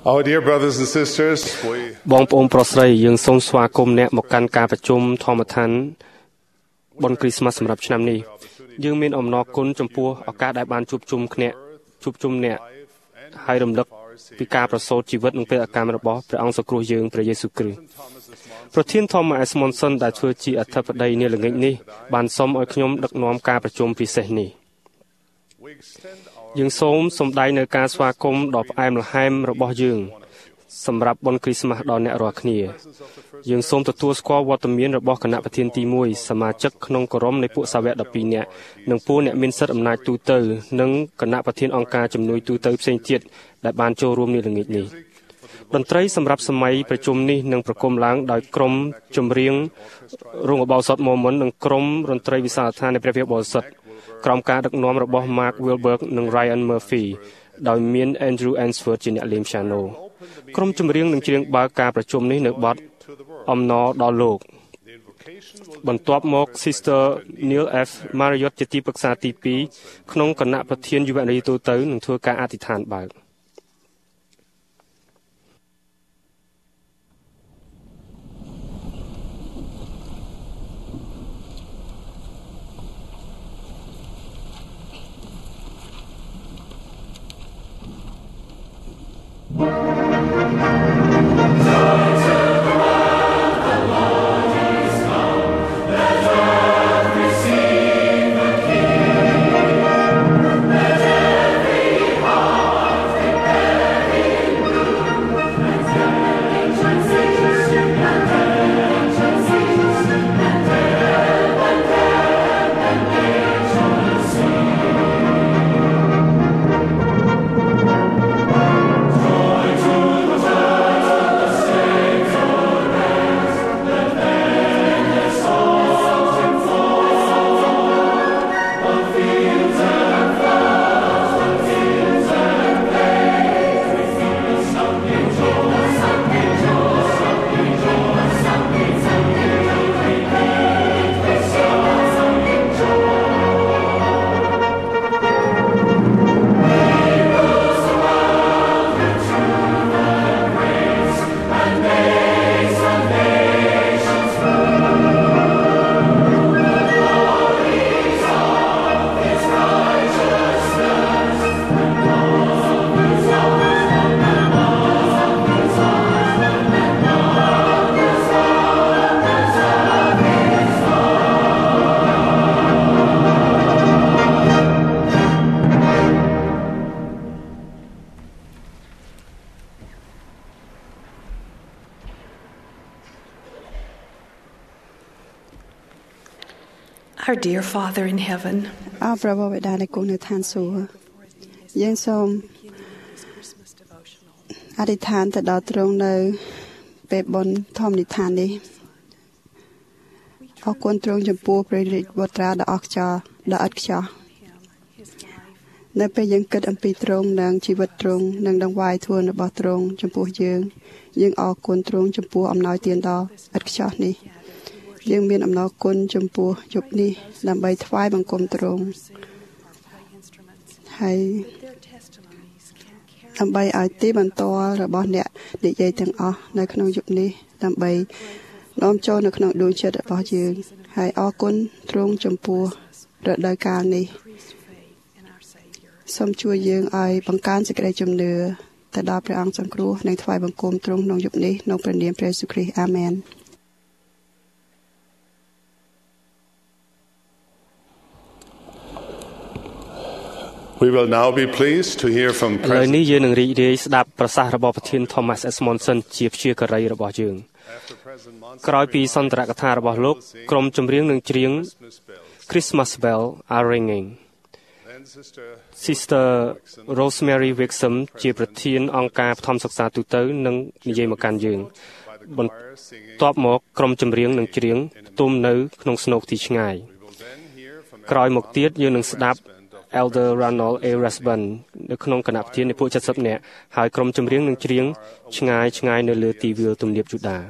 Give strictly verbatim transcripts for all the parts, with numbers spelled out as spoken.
Our dear brothers and sisters, we បងប្អូនប្រុសស្រីយើងសូមស្វាគមន៍អ្នកមកកាន់ការប្រជុំធម្មឋានបុណ្យគ្រីស្មាស់សម្រាប់ឆ្នាំនេះយើងមានអំណរគុណចំពោះឱកាសដែលបានជួបជុំគ្នាជួបជុំអ្នកហើយរំលឹកពីការប្រសូតជីវិតនិងពេលអកម្មរបស់ព្រះអង្គសង្គ្រោះយើងព្រះយេស៊ូវគ្រីស្ទប្រធាន Thomas Monson ដែលធ្វើជាអធិបតីនាល្ងាចនេះបានសុំឲ្យខ្ញុំដឹកនាំការប្រជុំពិសេសនេះយើងសូមសម្ដែងនៅការស្វាគមន៍ដ៏ផ្អែមល្ហែមរបស់យើងសម្រាប់បុណ្យគ្រីស្មាស់ដល់អ្នករាល់គ្នាយើងសូមទទួលស្គាល់វត្តមានរបស់គណៈប្រធានទីមួយសមាជិកក្នុងគោរមនៃពួកសាវកដប់ពីរនាក់និងពួកអ្នកមានសិទ្ធិអំណាចទូទៅនិងគណៈប្រធានអង្គការជំនួយទូទៅផ្សេងទៀតដែលបានចូលរួមនាល្ងាចនេះតន្ត្រីសម្រាប់សម័យប្រជុំនេះនឹងប្រគំឡើងដោយក្រុមចម្រៀងរងឧបោសថម៉ូមិននិងក្រុមតន្ត្រីវិសាលដ្ឋាននៃព្រះវិហារបរិសុទ្ធក្រុមការដឹកនាំរបស់ Mark Wilberg និង Ryan Murphy ដោយមាន Andrew Answorth ជាអ្នកលេង piano ក្រុមចម្រៀងនឹងច្រៀងបើកការប្រជុំនេះនៅបទអំណរដល់លោកបន្ទាប់មក Sister Neil F Marriott ជាទីប្រឹក្សាទីពីរក្នុងគណៈប្រធានយុវនារីទូទៅនឹងធ្វើការអធិដ្ឋានបើក Our dear Father in heaven, អរព្រះបិតានៃគង់នៅឋានសួគ៌យើងសូមអធិដ្ឋានទៅដល់ទ្រង់នៅពេលបុណ្យធម្មនិធាននេះអរគុណទ្រង់ចំពោះព្រះរាជបុត្រាដ៏អស្ចារ្យដ៏ឥតខ្ចោះនៅពេលយើងគិតអំពីទ្រង់និងជីវិតទ្រង់និងដង្វាយធម៌របស់ទ្រង់ចំពោះយើងយើងអរគុណទ្រង់ចំពោះអំណោយទានដ៏ឥតខ្ចោះនេះយើងមានអំណរគុណចំពោះយប់នេះដើម្បីថ្វាយបង្គំទ្រង់ហើយដើម្បីឲ្យទីបន្ទាល់របស់អ្នកនិយាយទាំងអស់នៅក្នុងយប់នេះដើម្បីនាំចូលនៅក្នុងដួងចិត្តរបស់យើងហើយអរគុណទ្រង់ចំពោះរដូវកាលនេះសូមជួយយើងឲ្យបង្កើនសេចក្តីជំនឿទៅដល់ព្រះអង្គសង្គ្រោះនិងថ្វាយបង្គំទ្រង់ក្នុងយប់នេះក្នុងព្រះនាមព្រះយេស៊ូវគ្រីស្ទអាមែន We will now be pleased to hear from ឥឡូវនេះយើងនឹងរីករាយស្ដាប់ប្រសាសន៍របស់ប្រធាន Thomas S Monson ជាព្យាការីរបស់យើងក្រោយពីសន្ទរកថារបស់លោកក្រុមចម្រៀងនឹងច្រៀង Christmas Bell are ringing Sister Rosemary Wixom ជាប្រធានអង្គការបឋមសិក្សាទូទៅនឹងនិយាយមកកាន់យើងបន្ទាប់មកក្រុមចម្រៀងនឹងច្រៀងផ្ទុំនៅក្នុងស្នូកទីឆ្ងាយក្រោយមកទៀតយើងនឹងស្ដាប់ Elder Ronald A. Rasbun នៅក្នុងគណៈប្រធាននៃពួកseventyនាក់ហើយក្រុមចម្រៀងនឹងច្រៀងឆ្ងាយឆ្ងាយនៅលើទីវាលទំនាបយូដា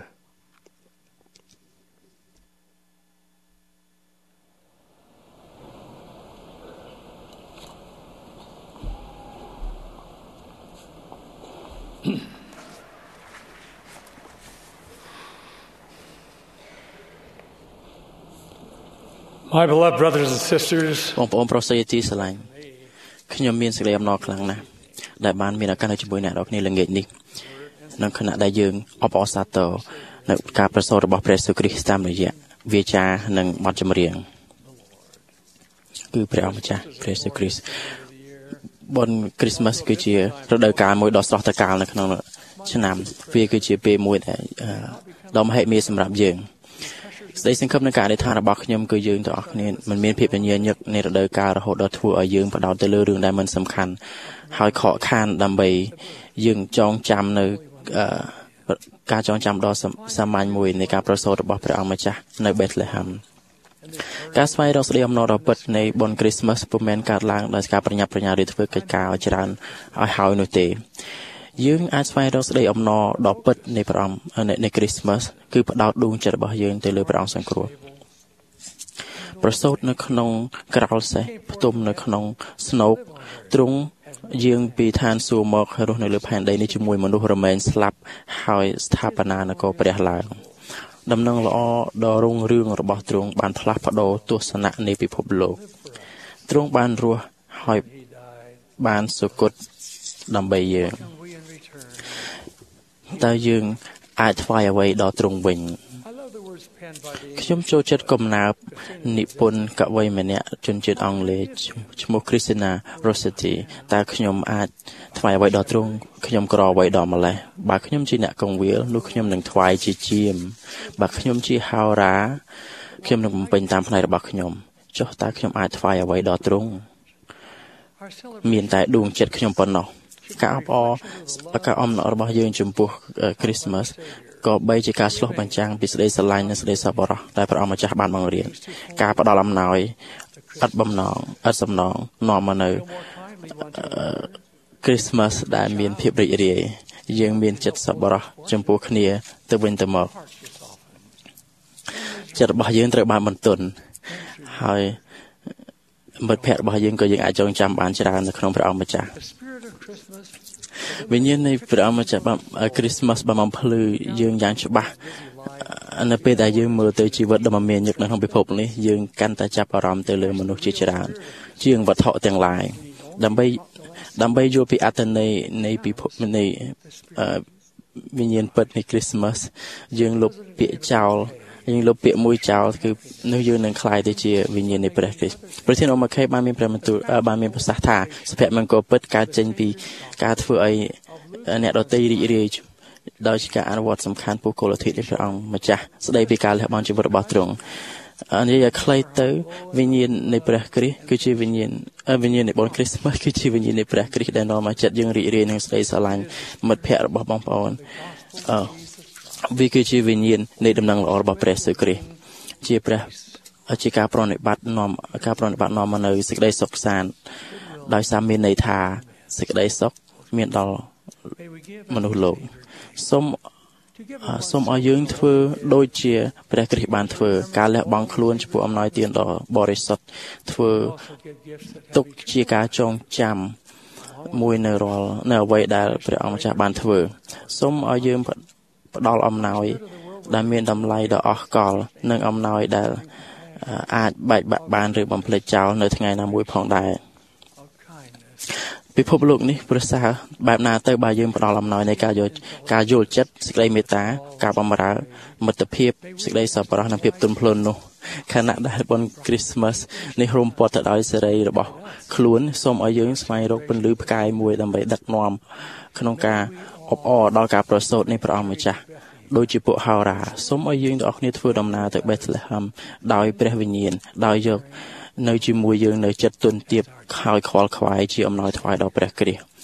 My beloved brothers and sisters, បងប្អូនប្រុសស្រីទីស្រឡាញ់ខ្ញុំមានសេចក្តីអំណរខ្លាំងណាស់ដែលបានមានឱកាសនៅជាមួយអ្នករាល់គ្នាល្ងាចនេះនៅខណៈដែលយើងអបអរសាទរនៅការប្រសូតរបស់ព្រះយេស៊ូវគ្រីស្ទតាមរយៈវាចានិងបទចម្រៀងគឺព្រះអង្គម្ចាស់ព្រះយេស៊ូវគ្រីស្ទបុណ្យគ្រីស្មាស់គឺជារដូវកាលមួយដ៏ស្រស់ត្រកាលនៅក្នុងឆ្នាំវាគឺជាពេលមួយដែលដ៏មហិមាសម្រាប់យើងស្ដីសង្ឃឹមនឹងការអធិដ្ឋានរបស់ខ្ញុំគឺយើងទាំងអស់គ្នាមិនមានភាពញញឹកនៃរដូវកាលរហូតដល់ធ្វើឲ្យយើងបដោតទៅលើរឿងដែលមិនសំខាន់ហើយខកខានដើម្បីយើងចងចាំនៅការចងចាំដ៏សាមញ្ញមួយនៃការប្រសូតរបស់ព្រះអង្គម្ចាស់នៅបេតលេហឹមការស្វែងរកស្ដីអំណរដ៏ពិតនៃបុណ្យគ្រីស្មាស់ពុំមែនកើតឡើងដោយការប្រញាប់ប្រញាល់ឬធ្វើកិច្ចការឲ្យច្រើនឲ្យហើយនោះទេយើងអាចស្វែងរកស្ដីអំណរដ៏ពិតនៃព្រះអង្គនៃគ្រីស្មាស់គឺផ្ដោតដួងចិត្តរបស់យើងទៅលើព្រះអង្គសង្គ្រោះប្រសូតនៅក្នុងក្រោលសេះផ្ទុំនៅក្នុងស្នូកទ្រង់យើងពីឋានសួគ៌មករស់នៅលើផែនដីនេះជាមួយមនុស្សរមែងស្លាប់ហើយស្ថាបនានគរព្រះឡើងដំណឹងល្អដ៏រុងរឿងរបស់ទ្រង់បានផ្លាស់ប្ដូរទស្សនៈនៃពិភពលោកទ្រង់បានរស់ហើយបានសុគតដើម្បីយើងតើយើងអាចថ្វាយអ្វីដល់ទ្រង់វិញខ្ញុំចូលចិត្តកំណាព្យនិពន្ធកវីម្នាក់ជនជាតិអង់គ្លេសឈ្មោះ Christina Rossetti តើខ្ញុំអាចថ្វាយអ្វីដល់ទ្រង់ខ្ញុំក្រអ្វីដល់ម្លេះបើខ្ញុំជាអ្នកកងវាលនោះខ្ញុំនឹងថ្វាយជាជាមបើខ្ញុំជាហោរាខ្ញុំនឹងបំពេញតាមផ្នែករបស់ខ្ញុំចុះតើខ្ញុំអាចថ្វាយអ្វីដល់ទ្រង់មានតែដួងចិត្តខ្ញុំប៉ុណ្ណោះការអបអរការអំណររបស់យើងចំពោះ Christmas ក៏បីជាការឆ្លុះបញ្ចាំងពីសេចក្តីស្រឡាញ់និងសេចក្តីសប្បុរសដែលព្រះអង្គម្ចាស់បានបង្រៀនការផ្ដល់អំណោយឥតបំណងឥតសំណងនាំមកនៅ Christmas ដែលមានភាពរីករាយយើងមានចិត្តសប្បុរសចំពោះគ្នាទៅវិញទៅមកចិត្តរបស់យើងត្រូវបានបន្ទន់ហើយមិត្តភក្តិរបស់យើងក៏យើងអាចចងចាំបានច្រើននៅក្នុងព្រះអង្គម្ចាស់វិញ្ញាណនៃព្រះអង្គម្ចាស់បាន Christmas បានបំភ្លឺយើងយ៉ាងច្បាស់នៅពេលដែលយើងមើលទៅជីវិតដ៏មមាញឹកនៅក្នុងពិភពនេះយើងកាន់តែចាប់អារម្មណ៍ទៅលើមនុស្សជាច្រើនជាងវត្ថុទាំងឡាយដើម្បីដើម្បីយល់ពីអត្ថន័យនៃពិភពនៃវិញ្ញាណពិតនៃ Christmas យើងលុបពាក្យចោលយើងលុបពាក្យមួយចោលគឺនោះយើងនឹងคล้ายទៅជាវិញ្ញាណនៃព្រះគ្រីស្ទប្រធានអមខេបានមានព្រះបន្ទូលបានមានប្រសាសន៍ថាសុភមង្គលពិតកើតចេញពីការធ្វើឲ្យអ្នកដទៃរីករាយដោយការអនុវត្តសំខាន់ពុះគោលលទ្ធិនៃព្រះអង្គម្ចាស់ស្ដីពីការលះបង់ជីវិតរបស់ទ្រង់និយាយឲ្យខ្លីទៅវិញ្ញាណនៃព្រះគ្រីស្ទគឺជាវិញ្ញាណវិញ្ញាណនៃបុណ្យគ្រីស្មាស់គឺជាវិញ្ញាណនៃព្រះគ្រីស្ទដែលនាំមកចិត្តយើងរីករាយនឹងស្ដីស្រឡាញ់មិត្តភក្តិរបស់បងប្អូនអឺវាគឺជាវិញ្ញាណនៃដំណឹងល្អរបស់ព្រះយេស៊ូវគ្រីស្ទជាព្រះជាការប្រណិប័តនាំការប្រណិប័តនាំមកនៅសេចក្តីសុខសាន្តដោយសារមានន័យថាសេចក្តីសុខមានដល់មនុស្សលោកសូមសូមឲ្យយើងធ្វើដូចជាព្រះគ្រីស្ទបានធ្វើការលះបង់ខ្លួនចំពោះអំណោយទានដ៏បរិសុទ្ធធ្វើទុកជាការចងចាំមួយនៅរាល់នៅអ្វីដែលព្រះអង្គម្ចាស់បានធ្វើសូមឲ្យយើងផ្ដល់អំណោយដែលមានតម្លៃដ៏អស្ចារ្យនិងអំណោយដែលអាចបែកបាក់បានឬបំភ្លេចចោលនៅថ្ងៃណាមួយផងដែរពិភពលោកនេះប្រសើរបែបណាទៅបើយើងផ្ដល់អំណោយនៃការយកការយល់ចិត្តសេចក្តីមេត្តាការបម្រើមិត្តភាពសេចក្តីសប្បុរសនិងភាពទន់ភ្លន់នោះខណៈដែលបុណ្យ Christmas នេះរុំព័ទ្ធទៅដោយសេរីរបស់ខ្លួនសូមឲ្យយើងស្វែងរកពន្លឺផ្កាយមួយដើម្បីដឹកនាំក្នុងការអបអរដល់ការប្រសូតនៃព្រះអង្គម្ចាស់ដូចជាពួកហោរាសូមឲ្យយើងទាំងអស់គ្នាធ្វើដំណើរទៅបេតលេហឹមដោយព្រះវិញ្ញាណដោយយកនៅជាមួយយើងនៅចិត្តទន់ទាបហើយខ្វល់ខ្វាយជាអំណោយថ្វាយដល់ព្រះគ្រីស្ទ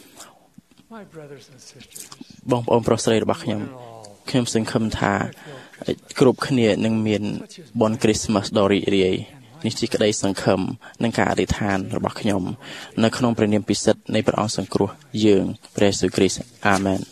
បងប្អូនប្រុសស្រីរបស់ខ្ញុំខ្ញុំសង្ឃឹមថាគ្រប់គ្នានឹងមានបុណ្យ Christmas ដ៏រីករាយនេះជាក្តីសង្ឃឹមនិងការអធិដ្ឋានរបស់ខ្ញុំនៅក្នុងព្រះនាមពិសិដ្ឋនៃព្រះអង្គសង្គ្រោះយើងព្រះយេស៊ូវគ្រីស្ទអាមែន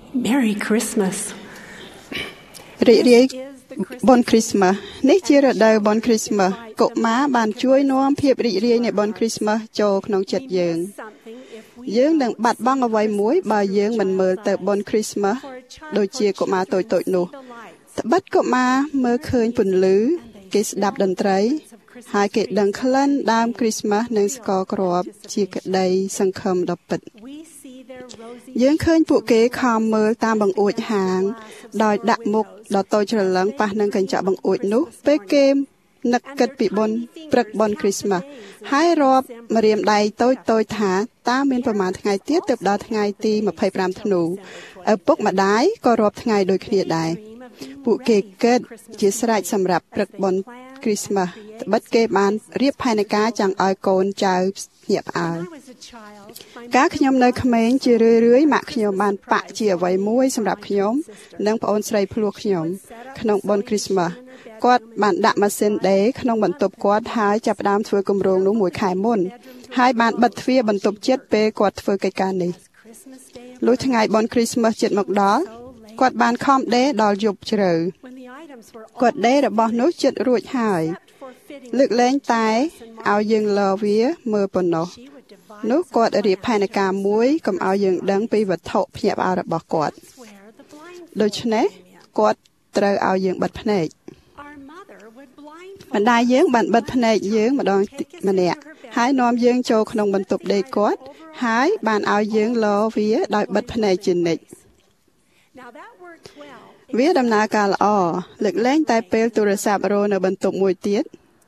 Merry Christmas. រីករាយបុណ្យគ្រីស្មាស់នេះជារដូវបុណ្យគ្រីស្មាស់កុមារបានជួយនាំភាពរីករាយនៃបុណ្យគ្រីស្មាស់ចូលក្នុងចិត្តយើងយើងនឹងបាត់បង់អ្វីមួយបើយើងមិនមើលទៅបុណ្យគ្រីស្មាស់ដូចជាកុមារតូចៗនោះត្បិតកុមារមើលឃើញពន្លឺគេស្ដាប់តន្ត្រីហើយគេដឹងក្លិនដើមគ្រីស្មាស់និងស្ករគ្រាប់ជាក្តីសង្ឃឹមដ៏ពិតយើងឃើញពួកគេខំមើលតាមបង្អួចហាងដោយដាក់មុខដ៏តូចច្រឡឹងប៉ះនឹងកញ្ចក់បង្អួចនោះពេលគេនឹកគិតពីបុណ្យព្រឹកបុណ្យគ្រីស្មាស់ហើយរាប់ម្រាមដៃតូចតូចថាតើមានប្រមាណថ្ងៃទៀតទើបដល់ថ្ងៃទីម្ភៃប្រាំធ្នូឪពុកម្ដាយក៏រាប់ថ្ងៃដូចគ្នាដែរពួកគេគិតជាស្រេចសម្រាប់ព្រឹកបុណ្យគ្រីស្មាស់ត្បិតគេបានរៀបផែនការចង់ឲ្យកូនចៅភ្ញាក់ផ្អើលកាលខ្ញុំនៅក្មេងជារឿយរឿយម៉ាក់ខ្ញុំបានប៉ាក់ជាអ្វីមួយសម្រាប់ខ្ញុំនិងប្អូនស្រីភ្លោះខ្ញុំក្នុងបុណ្យគ្រីស្មាស់គាត់បានដាក់ម៉ាស៊ីនដេរក្នុងបន្ទប់គាត់ហើយចាប់ផ្ដើមធ្វើគម្រោងនោះមួយខែមុនហើយបានបិទទ្វារបន្ទប់ចិត្តពេលគាត់ធ្វើកិច្ចការនេះលុះថ្ងៃបុណ្យគ្រីស្មាស់ជិតមកដល់គាត់បានខំដេរដល់យប់ជ្រៅគាត់ដេររបស់នោះជិតរួចហើយលើកលែងតែឲ្យយើងលើវាមើលប៉ុណ្ណោះនោះគាត់រៀបផែនការមួយកុំឲ្យយើងដឹងពីវត្ថុភ្ញាក់ផ្អើលរបស់គាត់ដូច្នេះគាត់ត្រូវឲ្យយើងបិទភ្នែកម្ដាយយើងបានបិទភ្នែកយើងម្ដងម្នាក់ហើយនាំយើងចូលក្នុងបន្ទប់ដេកគាត់ហើយបានឲ្យយើងលវាដោយបិទភ្នែកជានិច្ចវាដំណើរការល្អលើកលែងតែពេលទូរស័ព្ទរោនៅបន្ទប់មួយទៀត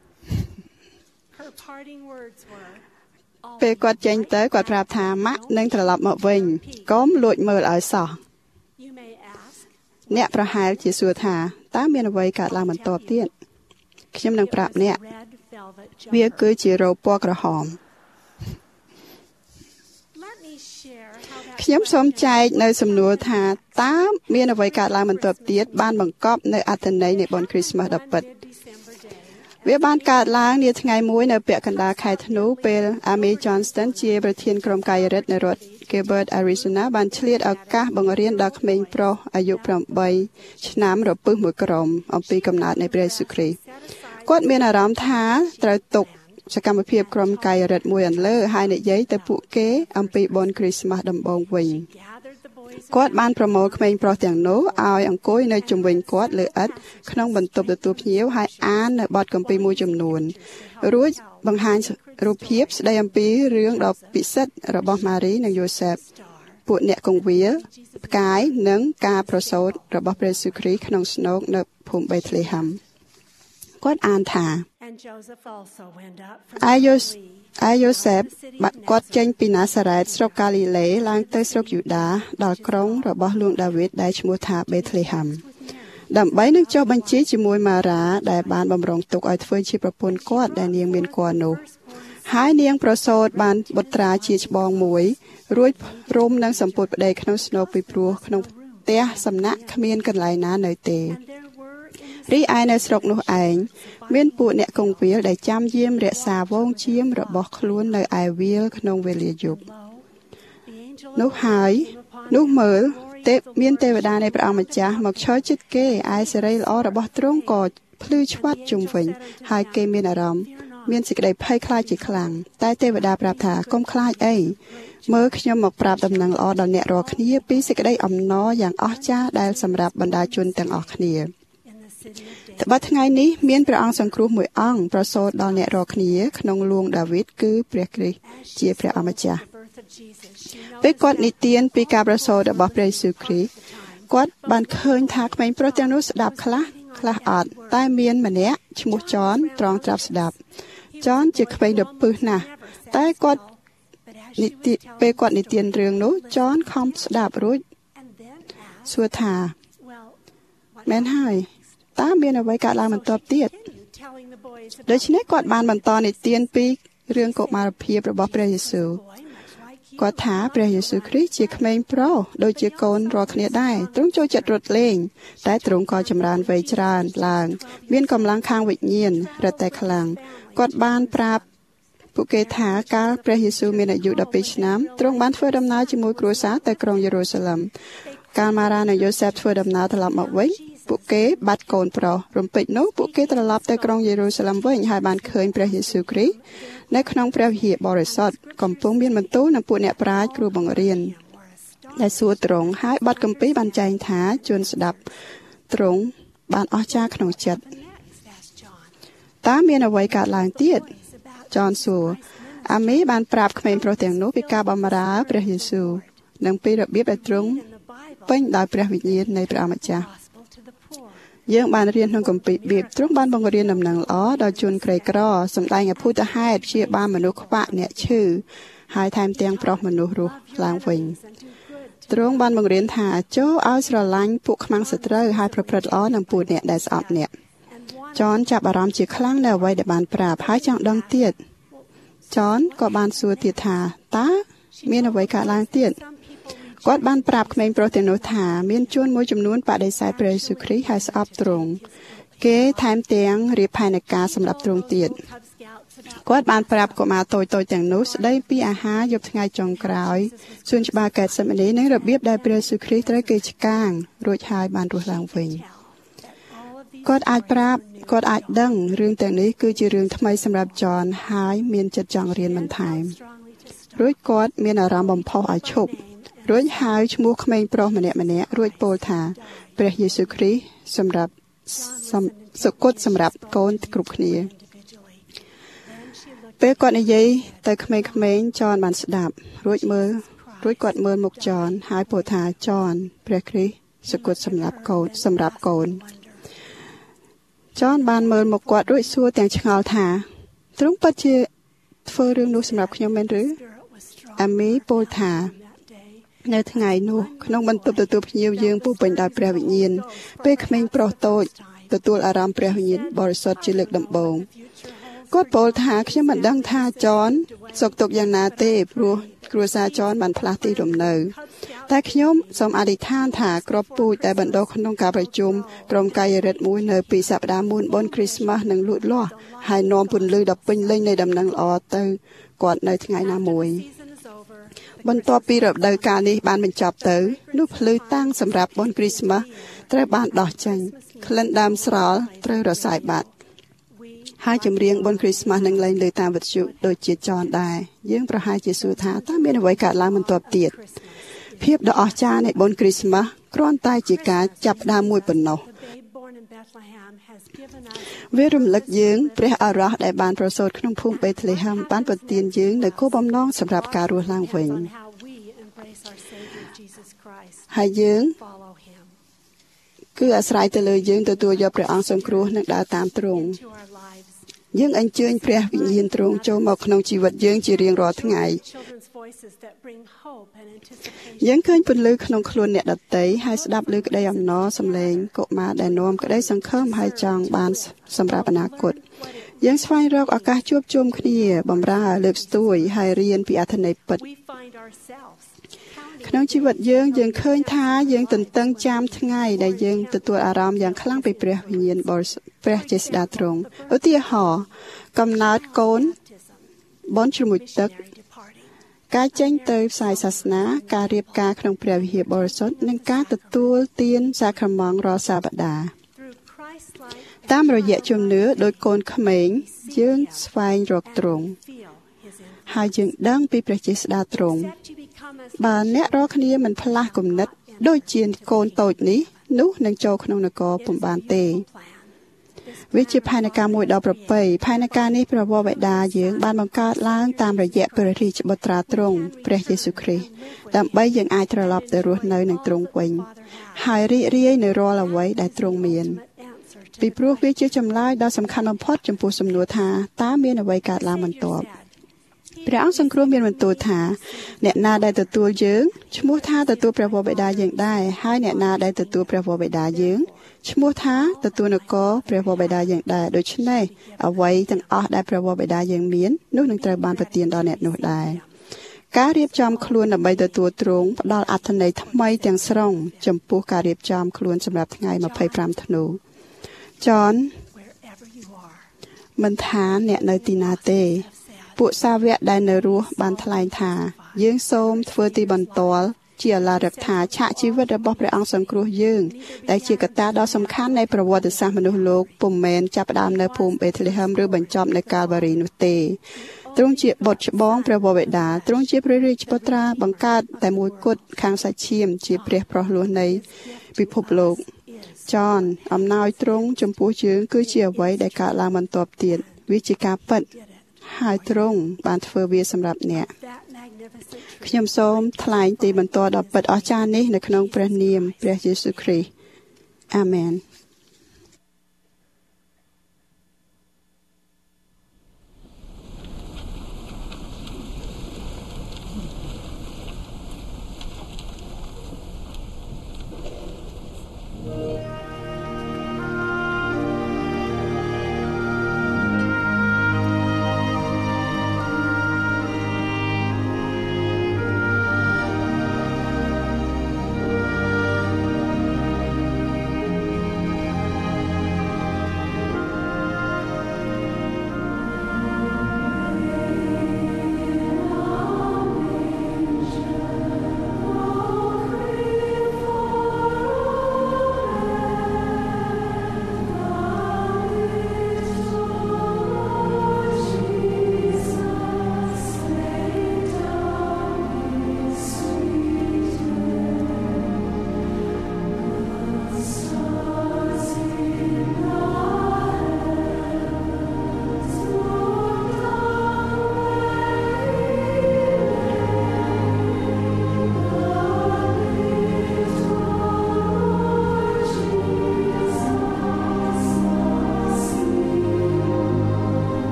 ពេលគាត់ចេញទៅគាត់ប្រាប់ថាម៉ាក់នឹងត្រឡប់មកវិញកុំលួចមើលឲ្យសោះអ្នកប្រហែលជាសួរថាតើមានអ្វីកើតឡើងបន្ទាប់ទៀតខ្ញុំនឹងប្រាប់អ្នកវាគឺជារោគពណ៌ក្រហមខ្ញុំសូមចែកនៅសំណួរថាតើមានអ្វីកើតឡើងបន្ទាប់ទៀតបានបង្កប់នៅអត្ថន័យនៃបុណ្យគ្រីស្មាស់ដ៏ពិតវាបានកើតឡើងនាថ្ងៃមួយនៅពាក់កណ្ដាលខែធ្នូពេល Amy Johnston ជាប្រធានក្រុមកាយរដ្ឋនៅរដ្ឋ Gilbert Arizona បានឆ្លៀតឱកាសបង្រៀនដល់ក្មេងប្រុសអាយុប្រាំបីឆ្នាំរពឹសមួយក្រុមអំពីកំណើតនៃព្រះយេស៊ូវគ្រីស្ទគាត់មានអារម្មណ៍ថាត្រូវទុកសកម្មភាពក្រុមកាយរដ្ឋមួយអន្លើហើយនិយាយទៅពួកគេអំពីបុណ្យគ្រីស្មាស់ដំបូងវិញគាត់បានប្រមូលក្មេងប្រុសទាំងនោះឲ្យអង្គុយនៅជុំវិញគាត់លើឥដ្ឋក្នុងបន្ទប់ទទួលភ្ញៀវហើយអាននៅបទគម្ពីរមួយចំនួនរួចបង្ហាញរូបភាពស្ដីអំពីរឿងដ៏ពិសិដ្ឋរបស់ម៉ារីនិងយូសេបពួកអ្នកគង្វាលផ្កាយនិងការប្រសូតរបស់ព្រះយេស៊ូវគ្រីស្ទក្នុងស្នូកនៅភូមិបេតលេហឹមគាត់អានថាអាយូសអាយូសេបគាត់ចេញពីណាសារ៉េតស្រុកកាលីលេឡើងទៅស្រុកយូដាដល់ក្រុងរបស់លោកដាវីតដែលឈ្មោះថាបេតលេហឹមដើម្បីនឹងចុះបញ្ជីជាមួយម៉ារ៉ាដែលបានបម្រុងទុកឲ្យធ្វើជាប្រពន្ធគាត់ដែលនាងមានគភ៌នោះហើយនាងប្រសូតបានបុត្រាជាច្បងមួយរួចរុំនឹងសម្ពុតប្តីក្នុងស្នូកពីព្រោះក្នុងផ្ទះសំណាក់គ្មានកន្លែងណានៅទេរីឯនៅស្រុកនោះឯងមានពួកអ្នកគង្វាលដែលចាំយាមរក្សាវងជៀមរបស់ខ្លួននៅឯវាលក្នុងវេលាយប់នោះហើយនោះមើលទេពមានទេវតានៃព្រះអង្គម្ចាស់មកឈរជិតគេឯសេរីល្អរបស់ទ្រង់ក៏ភ្លឺឆ្វាត់ជុំវិញហើយគេមានអារម្មណ៍មានសេចក្តីភ័យខ្លាចជាខ្លាំងតែទេវតាប្រាប់ថាកុំខ្លាចអីមើលខ្ញុំមកប្រាប់ដំណឹងល្អដល់អ្នករាល់គ្នាពីសេចក្តីអំណរយ៉ាងអស្ចារ្យដែលសម្រាប់បណ្ដាជនទាំងអស់គ្នាត្បិតថ្ងៃនេះមានព្រះអង្គសង្គ្រោះមួយអង្គប្រសូតដល់អ្នករាល់គ្នាក្នុងលួងដាវីតគឺព្រះគ្រីស្ទជាព្រះអម្ចាស់ពេលគាត់និទានពីការប្រសូតរបស់ព្រះយេស៊ូវគ្រីស្ទគាត់បានឃើញថាក្មេងប្រុសទាំងនោះស្ដាប់ខ្លះខ្លះអត់តែមានម្នាក់ឈ្មោះចនត្រង់ត្រាប់ស្ដាប់ចនជាក្មេងដ៏ពឹសណាស់តែគាត់និទានពេលគាត់និទានរឿងនោះចនខំស្ដាប់រួចសួរថាមែនហើយតើមានអ្វីកើតឡើងបន្ទាប់ទៀតដូច្នេះគាត់បានបន្តនិទានពីរឿងកុមារភាពរបស់ព្រះយេស៊ូវគាត់ថាព្រះយេស៊ូវគ្រីស្ទជាក្មេងប្រុសដូចជាកូនរាល់គ្នាដែរទ្រង់ចូលចិត្តរត់លេងតែទ្រង់ក៏ចម្រើនវ័យច្រើនឡើងមានកម្លាំងខាងវិញ្ញាណរឹតតែខ្លាំងគាត់បានប្រាប់ពួកគេថាកាលព្រះយេស៊ូវមានអាយុដប់ពីរឆ្នាំទ្រង់បានធ្វើដំណើរជាមួយគ្រួសារទៅក្រុងយេរូសាឡឹមកាលម៉ារ៉ានិងយូសេបធ្វើដំណើរត្រឡប់មកវិញពួកគេបាត់កូនប្រុសរំពេចនោះពួកគេត្រឡប់ទៅក្រុងយេរូសាឡិមវិញហើយបានឃើញព្រះយេស៊ូវគ្រីស្ទនៅក្នុងព្រះវិហារបរិសុទ្ធកំពុងមានបន្ទូលនឹងពួកអ្នកប្រាជ្ញគ្រូបង្រៀនដែលសួរត្រង់ហើយបទគម្ពីរបានចែងថាជួនស្ដាប់ត្រង់បានអស្ចារ្យក្នុងចិត្តតើមានអ្វីកើតឡើងទៀតចនសួរអាមេបានប្រាប់ក្មេងប្រុសទាំងនោះពីការបម្រើព្រះយេស៊ូវនិងពីរបៀបដែលទ្រង់ពេញដោយព្រះវិញ្ញាណនៃព្រះអម្ចាស់យើងបានរៀនក្នុងគម្ពីរបៀបទ្រង់បានបង្រៀនដំណឹងល្អដល់ជនក្រីក្រសម្ដែងអភូតហេតុព្យាបាលមនុស្សខ្វាក់អ្នកឈឺហើយថែមទាំងប្រោសមនុស្សរស់ឡើងវិញទ្រង់បានបង្រៀនថាចូលឲ្យស្រឡាញ់ពួកខ្មាំងសត្រូវហើយប្រព្រឹត្តល្អនឹងពួកអ្នកដែលស្អប់អ្នកចនចាប់អារម្មណ៍ជាខ្លាំងនៅអ្វីដែលបានប្រាប់ហើយចង់ដឹងទៀតចនក៏បានសួរទៀតថាតើមានអ្វីកើតឡើងទៀតគាត់បានប្រាប់ក្មេងប្រុសទាំងនោះថាមានជនមួយចំនួនបដិសេធព្រះយេស៊ូវគ្រីស្ទហើយស្អប់ទ្រង់គេថែមទាំងរៀបផែនការសម្រាប់ទ្រង់ទៀតគាត់បានប្រាប់កុមារតូចៗទាំងនោះស្ដីពីអាហារយប់ថ្ងៃចុងក្រោយសួនច្បារកេតសេម៉ានីនិងរបៀបដែលព្រះយេស៊ូវគ្រីស្ទត្រូវគេឆ្កាងរួចហើយបានរស់ឡើងវិញគាត់អាចប្រាប់គាត់អាចដឹងរឿងទាំងនេះគឺជារឿងថ្មីសម្រាប់ចនហើយមានចិត្តចង់រៀនបន្ថែមរួចគាត់មានអារម្មណ៍បំផុសឲ្យឈប់រួចហើយឈ្មោះក្មេងប្រុសម្នាក់ម្នាក់រួចពោលថាព្រះយេស៊ូវគ្រីស្ទសម្រាប់សុគតសម្រាប់កូនគ្រប់គ្នាពេលគាត់និយាយទៅក្មេងៗចនបានស្ដាប់រួចមើលរួចគាត់មើលមុខចនហើយពោលថាចនព្រះគ្រីស្ទសុគតសម្រាប់កូនសម្រាប់កូនចនបានមើលមុខគាត់រួចសួរទាំងឆ្ងល់ថាទ្រង់ពិតជាធ្វើរឿងនោះសម្រាប់ខ្ញុំមែនឬអាមីពោលថានៅថ្ងៃនោះក្នុងបន្ទប់ទទួលភ្ញៀវយើងពោពេញដោយព្រះវិញ្ញាណពេលក្មេងប្រុសតូចទទួលអារម្មណ៍ព្រះវិញ្ញាណបរិសុទ្ធជាលើកដំបូងគាត់ពោលថាខ្ញុំមិនដឹងថាចនសុខទុក្ខយ៉ាងណាទេព្រោះគ្រួសារចនបានផ្លាស់ទីលំនៅតែខ្ញុំសូមអធិដ្ឋានថាក្របពូជដែលបណ្ដុះក្នុងការប្រជុំក្រុមកាយរិទ្ធមួយនៅពីសប្តាហ៍មុនបុណ្យគ្រីស្មាស់នឹងលូតលាស់ហើយនាំពន្លឺដ៏ពេញលេញនៃដំណឹងល្អទៅគាត់នៅថ្ងៃណាមួយបន្ទាប់ពីរដូវកាលនេះបានបញ្ចប់ទៅនោះភ្លឺតាំងសម្រាប់បុណ្យគ្រីស្មាស់ត្រូវបានដោះចេញក្លិនដើមស្រល់ត្រូវរសាយបាត់ហើយចម្រៀងបុណ្យគ្រីស្មាស់នឹងលែងលើតាមវិទ្យុដូចជាចនដែរយើងប្រហែលជាសួរថាតើមានអ្វីកើតឡើងបន្ទាប់ទៀតភាពដ៏អស្ចារ្យនៃបុណ្យគ្រីស្មាស់គ្រាន់តែជាការចាប់ផ្ដើមមួយប៉ុណ្ណោះវារំលឹកយើងព្រះអរ៉ាស់ដែលបានប្រសូតក្នុងភូមិបេតលេហឹមបានប្រទានយើងនូវគោលបំណងសម្រាប់ការរស់ឡើងវិញហើយយើងគឺអាស្រ័យទៅលើយើងទទួលយកព្រះអង្គសង្គ្រោះនិងដើរតាមទ្រង់យើងអញ្ជើញព្រះវិញ្ញាណទ្រង់ចូលមកក្នុងជីវិតយើងជារៀងរាល់ថ្ងៃយើងឃើញពន្លឺក្នុងខ្លួនអ្នកដទៃហើយស្ដាប់ឮក្តីអំណរសំឡេងកុមារដែលនាំក្តីសង្ឃឹមហើយចង់បានសម្រាប់អនាគតយើងស្វែងរកឱកាសជួបជុំគ្នាបម្រើលើកស្ទួយហើយរៀនពីអត្ថន័យពិតក្នុងជីវិតយើងយើងឃើញថាយើងទន្ទឹងចាំថ្ងៃដែលយើងទទួលអារម្មណ៍យ៉ាងខ្លាំងពីព្រះវិញ្ញាណបរិសុទ្ធព្រះចេស្តាទ្រង់ឧទាហរណ៍កំណើតកូនបន់ជ្រមុជទឹកការចេញទៅផ្សាយសាសនាការរៀបការក្នុងព្រះវិហារបរិសុទ្ធនិងការទទួលទានសាក្រមន្តរាល់សប្តាហ៍តាមរយៈជំនឿដោយកូនក្មេងយើងស្វែងរកទ្រង់ហើយយើងដឹងពីព្រះចេស្តាទ្រង់បើអ្នករាល់គ្នាមិនផ្លាស់គំនិតដូចជាកូនតូចនេះនោះនឹងចូលក្នុងនគរពុំបានទេវាជាផែនការមួយដ៏ប្រពៃផែនការនេះព្រះវរបិតាយើងបានបង្កើតឡើងតាមរយៈព្រះរាជបុត្រាទ្រង់ព្រះយេស៊ូវគ្រីស្ទដើម្បីយើងអាចត្រឡប់ទៅរស់នៅនឹងទ្រង់វិញហើយរីករាយនៅរាល់អ្វីដែលទ្រង់មានពីព្រោះវាជាចម្លើយដ៏សំខាន់បំផុតចំពោះសំណួរថាតើមានអ្វីកើតឡើងបន្ទាប់ព្រះអង្គសង្គ្រោះមានបន្ទូលថាអ្នកណាដែលទទួលយើងឈ្មោះថាទទួលព្រះវរបិតាយើងដែរហើយអ្នកណាដែលទទួលព្រះវរបិតាយើងឈ្មោះថាទទួលនគរព្រះវរបិតាយើងដែរដូច្នេះអ្វីទាំងអស់ដែលព្រះវរបិតាយើងមាននោះនឹងត្រូវបានប្រទានដល់អ្នកនោះដែរការរៀបចំខ្លួនដើម្បីទទួលទ្រង់ផ្ដល់អត្ថន័យថ្មីទាំងស្រុងចំពោះការរៀបចំខ្លួនសម្រាប់ថ្ងៃម្ភៃប្រាំធ្នូចនមិនថាអ្នកនៅទីណាទេពួកសាវកដែលនៅរស់បានថ្លែងថាយើងសូមធ្វើទីបន្ទាល់ជាអាឡារឹកថាឆាកជីវិតរបស់ព្រះអង្គសង្គ្រោះយើងដែលជាកត្តាដ៏សំខាន់នៃប្រវត្តិសាស្ត្រមនុស្សលោកពុំមែនចាប់ផ្ដើមនៅភូមិបេតលេហឹមឬបញ្ចប់នៅកាល់បារីនោះទេទ្រង់ជាបុត្រច្បងព្រះវរបិតាទ្រង់ជាព្រះរាជបុត្រាបង្កើតតែមួយគត់ខាងសាច់ឈាមជាព្រះប្រោះលោះនៃពិភពលោកចនអំណោយទ្រង់ចំពោះយើងគឺជាអ្វីដែលកើតឡើងបន្ទាប់ទៀតវាជាការពិតហើយទ្រង់បានធ្វើវាសម្រាប់អ្នកខ្ញុំសូមថ្លែងទីបន្ទាល់ដ៏ពិតអស្ចារ្យនេះនៅក្នុងព្រះនាមព្រះយេស៊ូវគ្រីស្ទអាមែន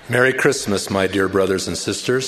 Merry Christmas, my dear brothers and sisters.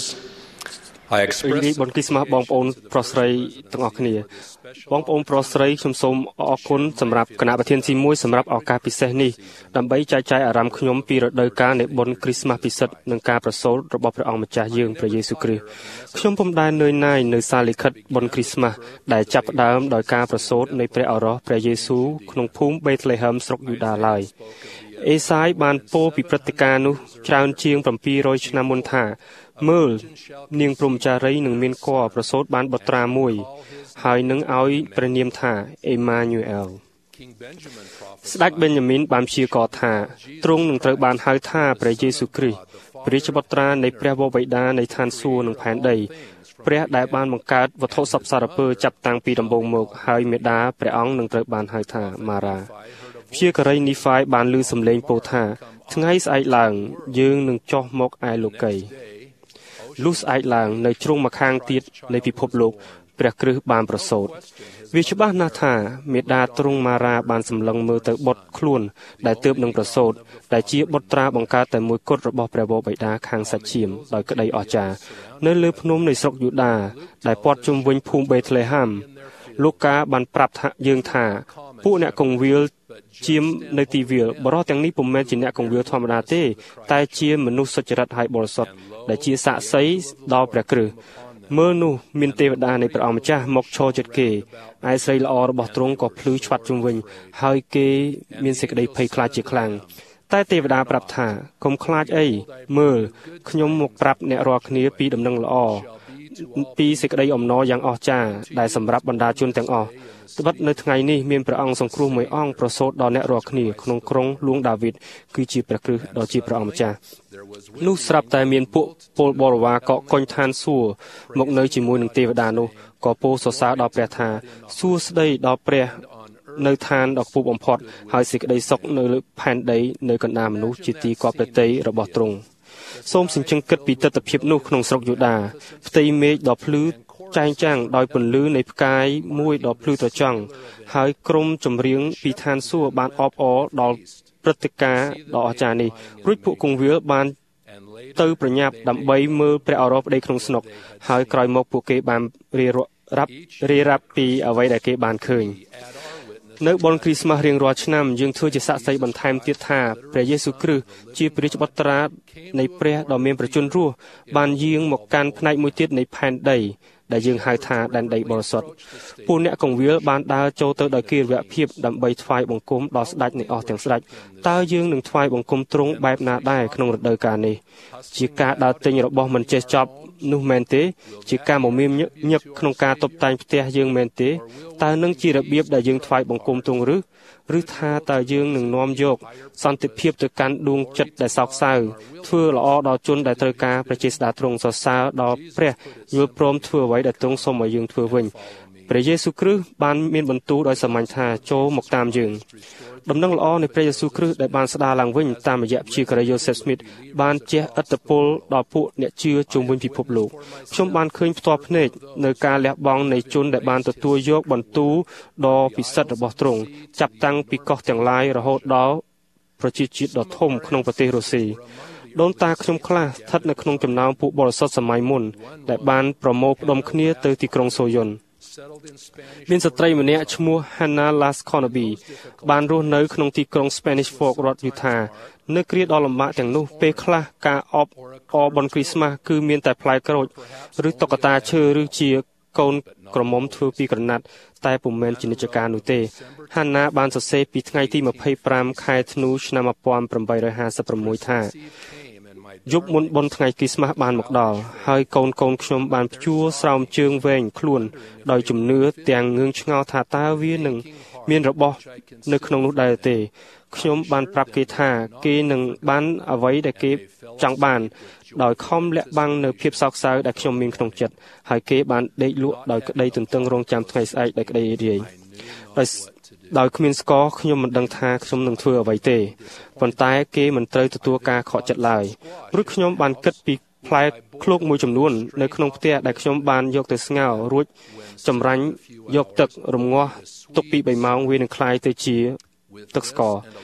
I រី express កបុណ្យគ្រីស្មាស់បងប្អូនប្រុសស្រីទាំងអស់គ្នាបងប្អូនប្រុសស្រីខ្ញុំសូមអរគុណសម្រាប់គណៈប្រធានទីមួយសម្រាប់ឱកាសពិសេសនេះដើម្បីចែកចាយអារម្មណ៍ខ្ញុំពីរដូវកាលនៃបុណ្យគ្រីស្មាស់ពិសិដ្ឋនិងការប្រសូតរបស់ព្រះអង្គម្ចាស់យើងព្រះយេស៊ូវគ្រីស្ទខ្ញុំពុំដែលនឿយណាយនៅសារលិខិតបុណ្យគ្រីស្មាស់ដែលចាប់ផ្ដើមដោយការប្រសូតនៃព្រះឱរសព្រះយេស៊ូវក្នុងភូមិបេតលេហឹមស្រុកយូដាឡើយអេសាយបានពោលពីព្រឹត្តិការណ៍នោះច្រើនជាងเจ็ดร้อยឆ្នាំមុនថាមើលនាងព្រហ្មចារីនឹងមានគភ៌ប្រសូតបានបុត្រាមួយហើយនឹងឲ្យព្រះនាមថាអេម៉ាញូអែលស្ដេចបេនយ៉ាមីនបានព្យាករណ៍ថាទ្រង់នឹងត្រូវបានហៅថាព្រះយេស៊ូវគ្រីស្ទព្រះរាជបុត្រានៃព្រះវរបិតានៃឋានសួគ៌និងផែនដីព្រះដែលបានបង្កើតវត្ថុសព្វសារពើចាប់តាំងពីដំបូងមកហើយមេដាព្រះអង្គនឹងត្រូវបានហៅថាម៉ារ៉ាព្យាការីនីហ្វាយបានឮសំឡេងពោលថាថ្ងៃស្អែកឡើងយើងនឹងចុះមកឯលោកីលុះស្អែកឡើងនៅជ្រុងម្ខាងទៀតនៃពិភពលោកព្រះគ្រិស្តបានប្រសូតវាច្បាស់ណាស់ថាមេដាទ្រង់ម៉ារ៉ាបានសម្លឹងមើលទៅបុត្រខ្លួនដែលទើបនឹងប្រសូតដែលជាបុត្រាបង្កើតតែមួយគត់របស់ព្រះវរបិតាខាងសាច់ឈាមដោយក្តីអស្ចារ្យនៅលើភ្នំនៃស្រុកយូដាដែលព័ទ្ធជុំវិញភូមិបេតលេហឹមលោកកាបានប្រាប់ថាយើងថាពួកអ្នកកងវាលជាមនៅទីវាលបរិះទាំងនេះពុំមែនជាអ្នកកងវាលធម្មតាទេតែជាមនុស្សសុចរិតហើយបរិសុទ្ធដែលជាសាក្សីដល់ព្រះគ្រិស្តមើលនោះមានទេវតានៃព្រះអង្គម្ចាស់មកឈរជិតគេឯស្រីល្អរបស់ទ្រង់ក៏ភ្លឺឆ្វាត់ជុំវិញហើយគេមានសេចក្តីភ័យខ្លាចជាខ្លាំងតែទេវតាប្រាប់ថាកុំខ្លាចអីមើលខ្ញុំមកប្រាប់អ្នករាល់គ្នាពីដំណឹងល្អពីសេចក្តីអំណរយ៉ាងអស្ចារ្យដែលសម្រាប់បណ្ដាជនទាំងអស់ត្បិតនៅថ្ងៃនេះមានព្រះអង្គសង្គ្រោះមួយអង្គប្រសូតដល់អ្នករាល់គ្នាក្នុងក្រុងហ្លួងដាវីតគឺជាព្រះគ្រិស្តដ៏ជាព្រះអង្គម្ចាស់នោះស្រាប់តែមានពួកពលបរិវារកកកុញឋានសួគ៌មកនៅជាមួយនឹងទេវតានោះក៏ពោលសរសើរដល់ព្រះថាសួស្តីដល់ព្រះនៅឋានដ៏ខ្ពស់បំផុតហើយសេចក្តីសុខនៅលើផែនដីនៅកណ្ដាលមនុស្សជាទីគប់ប្រតិរបស់ទ្រង់សូមសិញ្ជឹងគិតពីទស្សនវិជ្ជានោះក្នុងស្រុកយូដាផ្ទៃមេឃដ៏ភ្លឺចែងចាំងដោយពន្លឺនៃផ្កាយមួយដ៏ភ្លឺត្រចង់ហើយក្រុមចម្រៀងពីឋានសួគ៌បានអបអរដល់ព្រឹត្តិការណ៍ដ៏អស្ចារ្យនេះរួចពួកគង្វាលបានទៅប្រញាប់ដើម្បីមើលព្រះឱរសប្តីក្នុងស្នុកហើយក្រោយមកពួកគេបានរៀបរាប់រៀបរាប់ពីអ្វីដែលគេបានឃើញនៅបុណ្យគ្រីស្មាស់រៀងរាល់ឆ្នាំយើងធ្វើជាសាក្សីបន្ថែមទៀតថាព្រះយេស៊ូវគ្រីស្ទជាព្រះរាជបុត្រានៃព្រះដ៏មានប្រជញ្ញរស់បានយាងមកកាន់ផ្នែកមួយទៀតនៃផែនដីដែលយើងហៅថាដែនដីបរិសុទ្ធពួកអ្នកកងវាលបានដើរចូលទៅដោយគិរវភាពដើម្បីថ្វាយបង្គំដល់ស្ដេចនៃអស់ទាំងស្ដេចតើយើងនឹងថ្វាយបង្គំទ្រង់បែបណាដែរក្នុងរដូវកាលនេះជាការដើរទិញរបស់មិនចេះចប់នោះមែនទេជាការមមាញឹកក្នុងការតុបតែងផ្ទះយើងមែនទេតើនឹងជារបៀបដែលយើងថ្វាយបង្គំទ្រង់ឬឬថាតើយើងនឹងនាំយកសន្តិភាពទៅកាន់ដួងចិត្តដែលសោកសៅធ្វើល្អដល់ជនដែលត្រូវការប្រជាស្ដារទ្រង់សរសើរដល់ព្រះយល់ព្រមធ្វើអ្វីដែលទ្រង់សូមឲ្យយើងធ្វើវិញព្រះយេស៊ូវគ្រីស្ទបានមានបន្ទូលដោយសាមញ្ញថាចូលមកតាមយើងដំណឹងល្អនៃព្រះយេស៊ូវគ្រីស្ទដែលបានស្ដារឡើងវិញតាមរយៈព្យាការីយូសេហ្វស្មីតបានជះឥទ្ធិពលដល់ពួកអ្នកជឿជុំវិញពិភពលោកខ្ញុំបានឃើញផ្ទាល់ភ្នែកនៅការលះបង់នៃជនដែលបានទទួលយកបន្ទូលដ៏ពិសិដ្ឋរបស់ទ្រង់ចាប់តាំងពីកោះទាំងឡាយរហូតដល់ប្រជាជាតិដ៏ធំក្នុងប្រទេសរុស្ស៊ីដូនតាខ្ញុំខ្លះស្ថិតនៅក្នុងចំណោមពួកបរិសុទ្ធសម័យមុនដែលបានប្រមូលផ្ដុំគ្នាទៅទីក្រុងសូយុនមានស្ត្រីម្នាក់ឈ្មោះ Hannah Lasconaby បានរស់នៅក្នុងទីក្រុង Spanish Fork រដ្ឋ Utah នៅគ្រាដ៏លំបាកទាំងនោះពេលខ្លះការអបអរបុណ្យគ្រីស្មាស់គឺមានតែផ្លែក្រូចឬតុក្កតាឈើឬជាកូនក្រមុំធ្វើពីក្រណាត់តែពុំមែនជានិច្ចកាលនោះទេ Hannah បានសរសេរពីថ្ងៃទីម្ភៃប្រាំខែធ្នូឆ្នាំmột nghìn tám trămห้าสิบหกថាយប់មុនបុណ្យថ្ងៃគ្រីស្មាស់បានមកដល់ហើយកូនកូនខ្ញុំបានព្យួរស្រោមជើងវែងខ្លួនដោយជំនឿទាំងងឿងឆ្ងល់ថាតើវានឹងមានរបស់នៅក្នុងនោះដែរទេខ្ញុំបានប្រាប់គេថាគេនឹងបានអ្វីដែលគេចង់បានដោយខំលាក់បាំងនៅភាពសោកសៅដែលខ្ញុំមានក្នុងចិត្តហើយគេបានដេកលក់ដោយក្តីទន្ទឹងរង់ចាំថ្ងៃស្អែកដោយក្តីរីករាយដោយដោយគ្មានស្គរខ្ញុំមិនដឹងថាខ្ញុំនឹងធ្វើអ្វីទេប៉ុន្តែគេមិនត្រូវទទួលការខកចិត្តឡើយព្រោះខ្ញុំបានគិតពីផ្លែឃ្លោកមួយចំនួននៅក្នុងផ្ទះដែលខ្ញុំបានយកទៅស្ងោររួចចម្រាញ់យកទឹករងាស់ទុកពីបីម៉ោងវានឹងคล้ายទៅជាទឹកស្ករ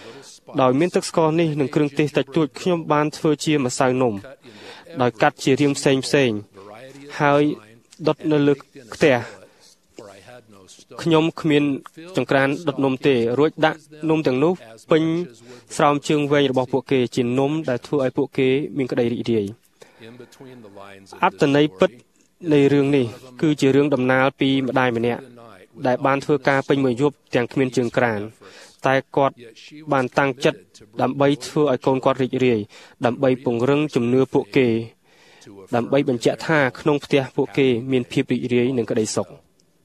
ដោយមានទឹកស្ករនេះនិងគ្រឿងទេសតិចតួចខ្ញុំបានធ្វើជាម្សៅនំដោយកាត់ជារាងផ្សេងផ្សេងហើយដុតនៅលើខ្ទះខ្ញុំគ្មានចង្ក្រានដុតនំទេរួចដាក់នំទាំងនោះពេញស្រោមជើងវែងរបស់ពួកគេជានំដែលធ្វើឲ្យពួកគេមានក្តីរីករាយអត្ថន័យពិតនៃរឿងនេះគឺជារឿងដំណាលពីម្ដាយម្នាក់ដែលបានធ្វើការពេញមួយយប់ទាំងគ្មានជើងក្រានតែគាត់បានតាំងចិត្តដើម្បីធ្វើឲ្យកូនគាត់រីករាយដើម្បីពង្រឹងជំនឿពួកគេដើម្បីបញ្ជាក់ថាក្នុងផ្ទះពួកគេមានភាពរីករាយនិងក្តីសុខ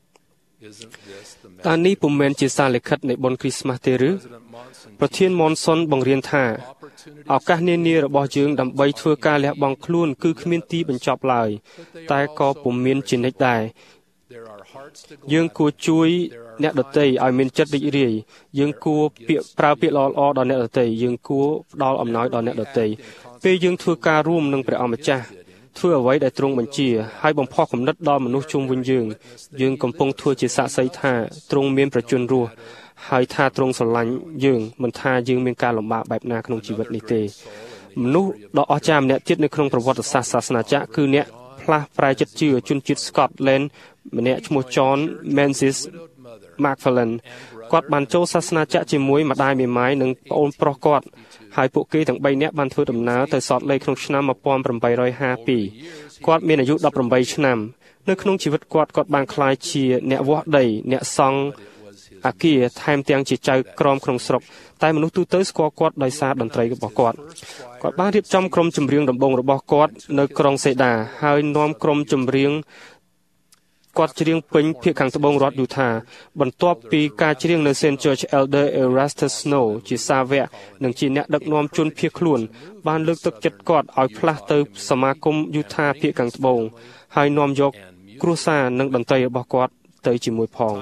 តើនេះពុំមែនជាសារលិខិតនៃបុណ្យគ្រីស្មាស់ទេឬប្រធានម៉ុនសុនបង្រៀនថាឱកាសនានារបស់យើងដើម្បីធ្វើការលះបង់ខ្លួនគឺគ្មានទីបញ្ចប់ឡើយតែក៏ពុំមានជានិច្ចដែរយើងគួរជួយអ្នកដទៃឲ្យមានចិត្តរីករាយយើងគួរពាក្យប្រើពាក្យល្អៗដល់អ្នកដទៃយើងគួរផ្ដល់អំណោយដល់អ្នកដទៃពេលយើងធ្វើការរួមនឹងព្រះអង្គម្ចាស់ធ្វើអ្វីដែលទ្រង់បញ្ជាហើយបំផុសគំនិតដល់មនុស្សជុំវិញយើងយើងកំពុងធ្វើជាសាក្សីថាទ្រង់មានប្រជញ្ញរស់ហើយថាទ្រង់ស្រឡាញ់យើងមិនថាយើងមានការលំបាកបែបណាក្នុងជីវិតនេះទេមនុស្សដ៏អស្ចារ្យម្នាក់ទៀតនៅក្នុងប្រវត្តិសាស្ត្រសាសនាចក្រគឺអ្នកផ្លាស់ប្រែចិត្តជឿជនជាតិ Scotland ម្នាក់ឈ្មោះ John Menzies Macfarlane គាត់បានចូលសាសនាចក្រជាមួយម្ដាយមេម៉ាយនិងប្អូនប្រុសគាត់ហើយពួកគេទាំងបីនាក់បានធ្វើដំណើរទៅសតលេកក្នុងឆ្នាំmột nghìn tám trăm hai mươi haiគាត់មានអាយុeighteenឆ្នាំនៅក្នុងជីវិតគាត់គាត់បានក្លាយជាអ្នកវាស់ដីអ្នកសង់អគារថែមទាំងជាចៅក្រមក្នុងស្រុកតែមនុស្សទូទៅស្គាល់គាត់ដោយសារតន្ត្រីរបស់គាត់គាត់បានរៀបចំក្រុមចម្រៀងដំបូងរបស់គាត់នៅក្រុងសេដាហើយនាំក្រុមចម្រៀងគាត់ច្រៀងពេញភាគខាងត្បូងរដ្ឋយូថាបន្ទាប់ពីការច្រៀងនៅ Saint George Elder Erastus Snow ជាសាវកនិងជាអ្នកដឹកនាំជនភៀសខ្លួនបានលើកទឹកចិត្តគាត់ឲ្យផ្លាស់ទៅសមាគមយូថាភាគខាងត្បូងហើយនាំយកគ្រួសារនិងតន្ត្រីរបស់គាត់ទៅជាមួយផង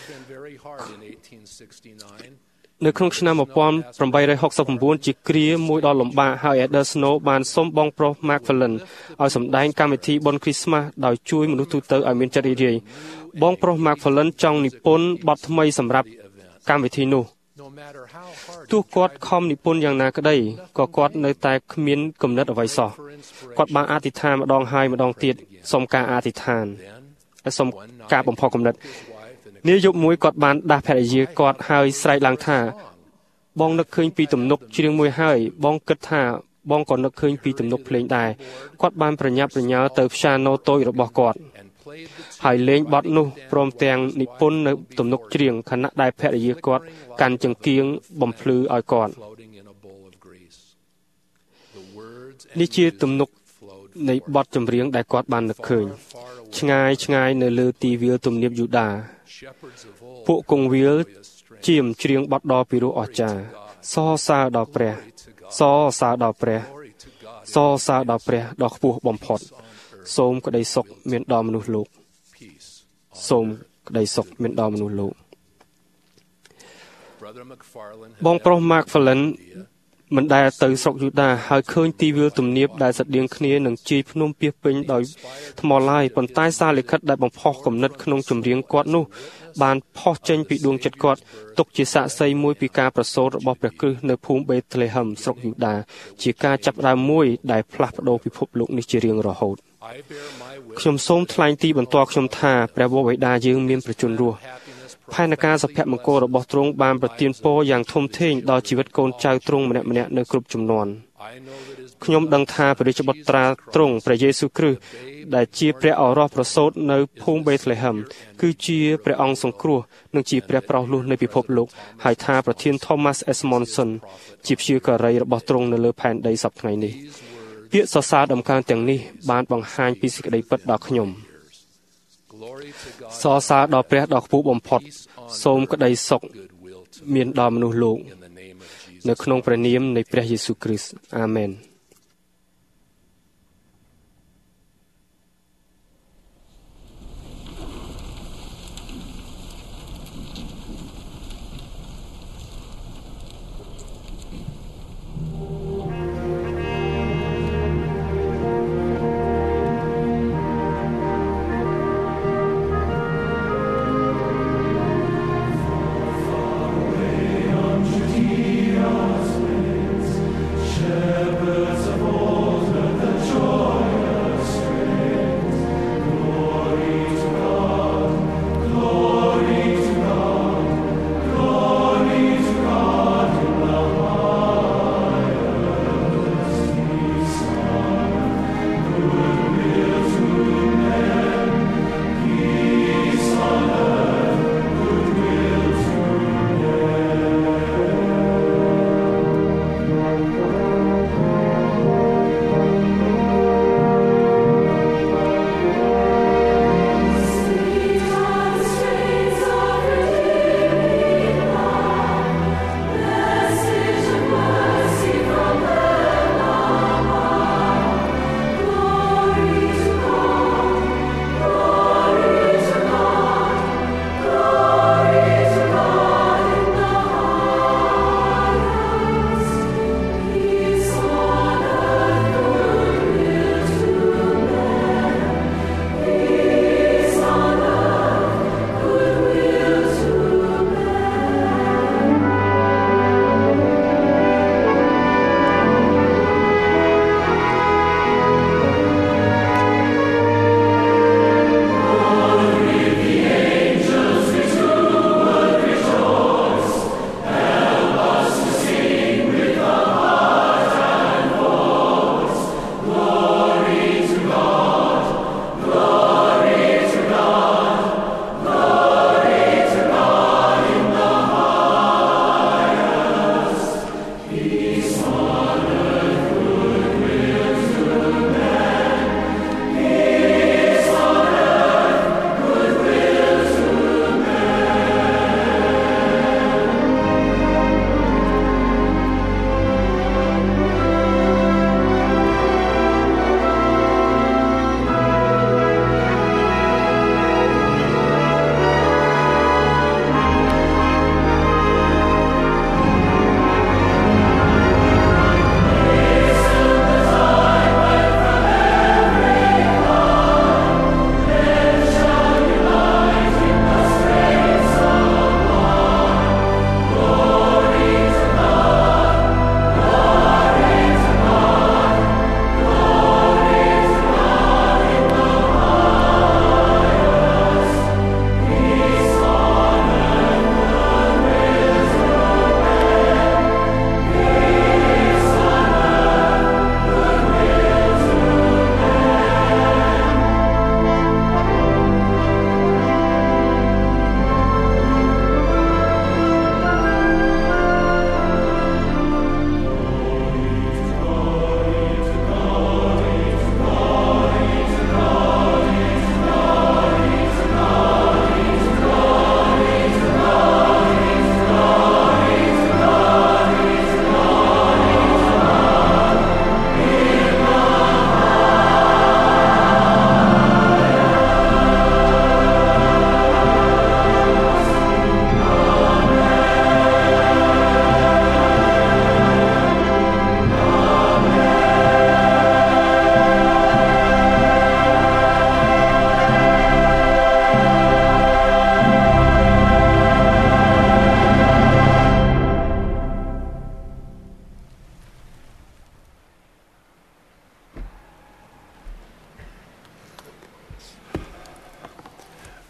នៅក្នុងឆ្នាំmột nghìn tám trăm sixty-nineជាគ្រាមួយដ៏លំបាកហើយ Elder Snow បានសុំបងប្រុស Macfarlane ឲ្យសម្ដែងកម្មវិធីបុណ្យគ្រីស្មាស់ដោយជួយមនុស្សទូទៅឲ្យមានចិត្តរីករាយបងប្រុស Macfarlane ចង់និពន្ធបទថ្មីសម្រាប់កម្មវិធីនោះទោះគាត់ខំនិពន្ធយ៉ាងណាក្តីក៏គាត់នៅតែគ្មានគំនិតអ្វីសោះគាត់បានអធិដ្ឋានម្ដងហើយម្ដងទៀតសូមការអធិដ្ឋានហើយសូមការបំផុសគំនិតនាយប់មួយគាត់បានដាស់ភរិយាគាត់ហើយស្រែកឡើងថាបងនឹកឃើញពីទំនុកច្រៀងមួយហើយបងគិតថាបងក៏នឹកឃើញពីទំនុកភ្លេងដែរគាត់បានប្រញាប់ប្រញាល់ទៅព្យ៉ាណូតូចរបស់គាត់ហើយលេងបទនោះព្រមទាំងនិពន្ធនៅទំនុកច្រៀងខណៈដែលភរិយាគាត់កាន់ចង្កៀងបំភ្លឺឲ្យគាត់នេះជាទំនុកនៃបទចម្រៀងដែលគាត់បាននឹកឃើញឆ្ងាយឆ្ងាយនៅលើទីវាលទំនាបយូដាពួកគង្វាលជាមច្រៀងបទដ៏ពិរោះអស្ចារ្យសរសើរដល់ព្រះសរសើរដល់ព្រះសរសើរដល់ព្រះដ៏ខ្ពស់បំផុតសូមក្តីសុខមានដល់មនុស្សលោកសូមក្តីសុខមានដល់មនុស្សលោកបងប្រុស Macfarlane មិនដែលទៅស្រុកយូដាហើយឃើញទីវាលទំនាបដែលស្តៀងគ្នានឹងជាយភ្នំពាសពេញដោយថ្មឡើយប៉ុន្តែសារលិខិតដែលបំផុសគំនិតក្នុងចម្រៀងគាត់នោះបានផុសចេញពីដួងចិត្តគាត់ទុកជាសាក្សីមួយពីការប្រសូតរបស់ព្រះគ្រិស្តនៅភូមិបេតលេហឹមស្រុកយូដាជាការចាប់ផ្ដើមមួយដែលផ្លាស់ប្ដូរពិភពលោកនេះជារៀងរហូតខ្ញុំសូមថ្លែងទីបន្ទាល់ខ្ញុំថាព្រះវរបិតាយើងមានប្រជញ្ញរស់ផែនការសុភមង្គលរបស់ទ្រង់បានប្រទានពរយ៉ាងធំធេងដល់ជីវិតកូនចៅទ្រង់ម្នាក់ម្នាក់នៅគ្រប់ជំនាន់ខ្ញុំដឹងថាព្រះរាជបុត្រាទ្រង់ព្រះយេស៊ូវគ្រីស្ទដែលជាព្រះឱរសប្រសូតនៅភូមិបេតលេហឹមគឺជាព្រះអង្គសង្គ្រោះនិងជាព្រះប្រោសលោះនៃពិភពលោកហើយថាប្រធាន Thomas S. Monson ជាព្យាការីរបស់ទ្រង់នៅលើផែនដីសព្វថ្ងៃនេះពាក្យសរសើរដំកើងទាំងនេះបានបង្ហាញពីសេចក្តីពិតដល់ខ្ញុំសរសើរដល់ព្រះដ៏ខ្ពស់បំផុតសូមក្តីសុខមានដល់មនុស្សលោកនៅក្នុងព្រះនាមនៃព្រះយេស៊ូវគ្រីស្ទអាមែន Us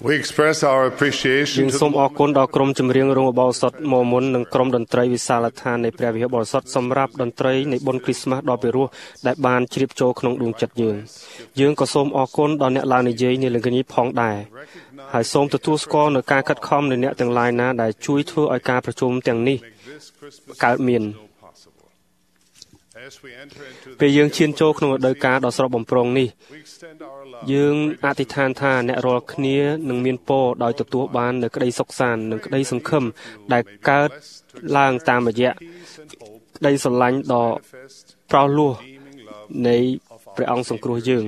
We express our appreciation យើង to សូមអរគុណដល់ក្រុមចម្រៀងរងបបោសុតមកមុននិងក្រុមតន្ត្រីវិសាលដ្ឋាននៃព្រះវិហារបរិសុទ្ធសម្រាប់តន្ត្រីនៃបុណ្យគ្រីស្មាស់ដ៏ពិរោះដែលបានជ្រាបចូលក្នុងដួងចិត្តយើងយើងក៏សូមអរគុណដល់អ្នកឡើងនិយាយនាល្ងាចនេះផងដែរហើយសូមទទួលស្គាល់នូវការខិតខំនៃអ្នកទាំងឡាយណាដែលជួយធ្វើឲ្យការប្រជុំទាំងនេះកើតមានពេលយើងឈានចូលក្នុងរដូវកាលដ៏ស្រស់បំព្រងនេះយើងអធិដ្ឋានថាអ្នករាល់គ្នានឹងមានពរដោយទទួលបាននូវក្តីសុខសាន្តនិងក្តីសង្ឃឹមដែលកើតឡើងតាមរយៈក្តីស្រឡាញ់ដ៏ប្រោសលោះនៃព្រះអង្គសង្គ្រោះយើង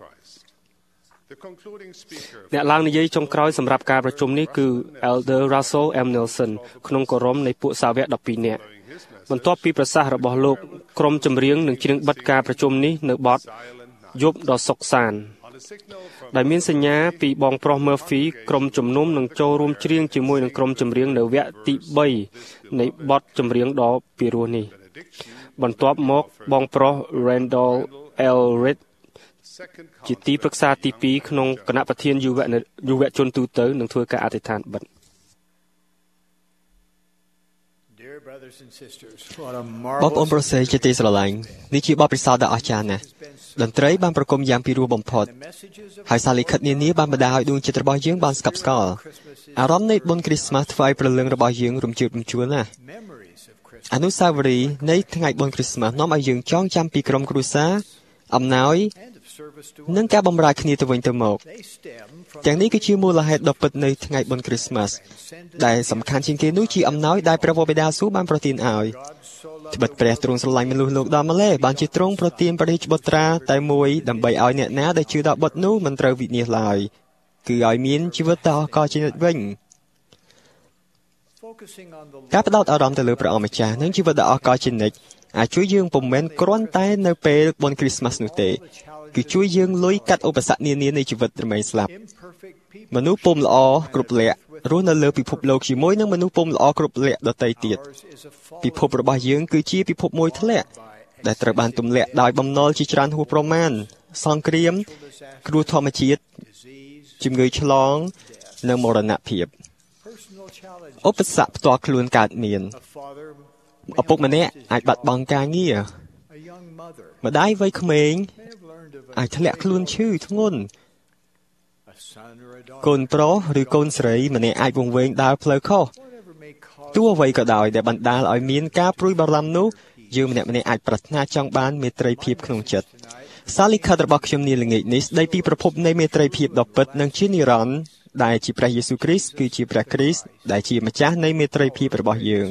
អ្នកឡើងនិយាយចុងក្រោយសម្រាប់ការប្រជុំនេះគឺ Elder Russell M. Nelson ក្នុងគោរមនៃពួកសាវកដប់ពីរនាក់បន្ទាប់ពីប្រសាសន៍របស់លោកក្រុមចម្រៀងនឹងច្រៀងបិទការប្រជុំនេះនៅបទយប់ដ៏សុខសាន្តដែលមានសញ្ញាពីបងប្រុស Murphy ក្រុមជំនុំនឹងចូលរួមច្រៀងជាមួយនឹងក្រុមចម្រៀងនៅវគ្គទីបីនៃបទចម្រៀងដ៏ពិរោះនេះបន្ទាប់មកបងប្រុស Randall L. Reed ជាទីប្រឹក្សាទីពីរក្នុងគណៈប្រធានយុវយុវជនទូទៅនឹងធ្វើការអធិដ្ឋានបិទបងប្អូនប្រុសស្រីជាទីស្រឡាញ់នេះជាបទពិសោធន៍ដ៏អស្ចារ្យណាស់តន្ត្រីបានប្រគំយ៉ាងពិរោះបំផុតហើយសារលិខិតនានាបានបណ្ដាលឲ្យដួងចិត្តរបស់យើងបានស្កប់ស្កល់អារម្មណ៍នៃបុណ្យគ្រីស្មាស់ធ្វើឲ្យព្រលឹងរបស់យើងរំជើបរំជួលណាស់អនុស្សាវរីយ៍នៃថ្ងៃបុណ្យគ្រីស្មាស់នាំឲ្យយើងចងចាំពីក្រុមគ្រួសារអំណោយនិងការបម្រើគ្នាទៅវិញទៅមកទាំងនេះគឺជាមូលហេតុដ៏ពិតនៃថ្ងៃបុណ្យគ្រីស្មាស់ដែលសំខាន់ជាងគេនោះជាអំណោយដែលព្រះវរបិតាសួគ៌បានប្រទានឲ្យត្បិតព្រះទ្រង់ស្រឡាញ់មនុស្សលោកដល់ម្ល៉េះបានជាទ្រង់ប្រទានព្រះរាជបុត្រាតែមួយដើម្បីឲ្យអ្នកណាដែលជឿដល់បុត្រនោះមិនត្រូវវិនាសឡើយគឺឲ្យមានជីវិតដ៏អស្ចារ្យជានិច្ចវិញការផ្ដោតអារម្មណ៍ទៅលើព្រះអង្គម្ចាស់និងជីវិតដ៏អស្ចារ្យជានិច្ចអាចជួយយើងពុំមែនគ្រាន់តែនៅពេលបុណ្យគ្រីស្មាស់នោះទេគឺជួយយើងលុយកាត់ឧបសគ្គនានានៃជីវិតរមែងស្លាប់មនុស្សពុំល្អគ្រប់លក្ខរស់នៅលើពិភពលោកជាមួយនឹងមនុស្សពុំល្អគ្រប់លក្ខដទៃទៀតពិភពរបស់យើងគឺជាពិភពមួយធ្លាក់ដែលត្រូវបានទម្លាក់ដោយបំណុលជាច្រើនហួសប្រមាណសង្គ្រាមគ្រោះធម្មជាតិជំងឺឆ្លងនិងមរណភាពឧបសគ្គផ្ទាល់ខ្លួនកើតមានឪពុកម្នាក់អាចបាត់បង់ការងារម្ដាយវ័យក្មេងអាចធ្លាក់ខ្លួនឈឺធ្ងន់កូនប្រុសឬកូនស្រីម្នាក់អាចវង្វេងដើរផ្លូវខុសទោះអ្វីក៏ដោយដែលបណ្ដាលឲ្យមានការព្រួយបារម្ភនោះយើងម្នាក់ម្នាក់អាចប្រាថ្នាចង់បានមេត្រីភាពក្នុងចិត្តសារលិខិតរបស់ខ្ញុំនាល្ងាចនេះស្ដីពីប្រភពនៃមេត្រីភាពដ៏ពិតនិងជានិរន្តរ៍ដែលជាព្រះយេស៊ូវគ្រីស្ទគឺជាព្រះគ្រីស្ទដែលជាម្ចាស់នៃមេត្រីភាពរបស់យើង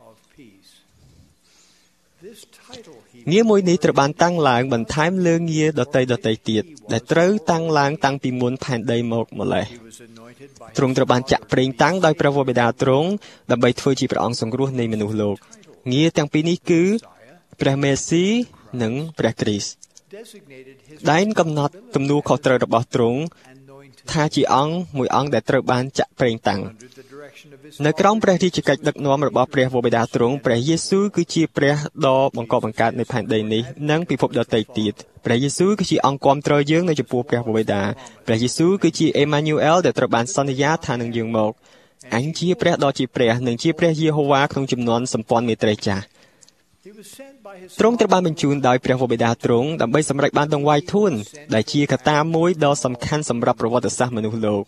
ងារមួយនេះត្រូវបានតាំងឡើងបន្ថែមលើងារដតីដតីទៀតដែលត្រូវតាំងឡើងតាំងពីមុនផែនដីមកម្ល៉េះទ្រង់ត្រូវបានចាក់ប្រេងតាំងដោយព្រះវរបិតាទ្រង់ដើម្បីធ្វើជាព្រះអង្គសង្គ្រោះនៃមនុស្សលោកងារទាំងពីរនេះគឺព្រះមេស៊ីនិងព្រះគ្រីស្ទដែនកំណត់ទំនួលខុសត្រូវរបស់ទ្រង់ថាជាអង្គមួយអង្គដែលត្រូវបានចាក់ប្រេងតាំងនៅក្រោមព្រះរាជកិច្ចដឹកនាំរបស់ព្រះវរបិតាទ្រង់ព្រះយេស៊ូវគឺជាព្រះដ៏បង្កប់បង្កើតនៃផែនដីនេះនិងពិភពដទៃទៀតព្រះយេស៊ូវគឺជាអង្គគាំទ្រយើងនៅចំពោះព្រះវរបិតាព្រះយេស៊ូវគឺជាអេម៉ានូអែលដែលត្រូវបានសន្យាថានឹងយាងមកអញជាព្រះដ៏ជាព្រះនិងជាព្រះយេហូវ៉ាក្នុងជំនាន់សម្ព័ន្ធមេត្រីចាស់ទ្រង់ត្រូវបានបញ្ជូនដោយព្រះវរបិតាទ្រង់ដើម្បីសម្រេចបានដង្វាយធួនដែលជាកត្តាមួយដ៏សំខាន់សម្រាប់ប្រវត្តិសាស្ត្រមនុស្សលោក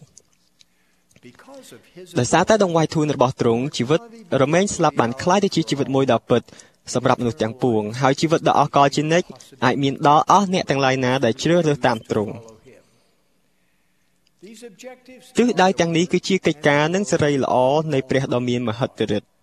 ដោយសារតែដង្វាយធួនរបស់ទ្រង់ជីវិតរមែងស្លាប់បានក្លាយទៅជាជីវិតមួយដ៏ពិតសម្រាប់មនុស្សទាំងពួងហើយជីវិតដ៏អស្ចារ្យជានិច្ចអាចមានដល់អស់អ្នកទាំងឡាយណាដែលជ្រើសរើសតាមទ្រង់ទិសដៅទាំងនេះគឺជាកិច្ចការនិងសេរីល្អនៃព្រះដ៏មានមហិទ្ធិឫទ្ធិ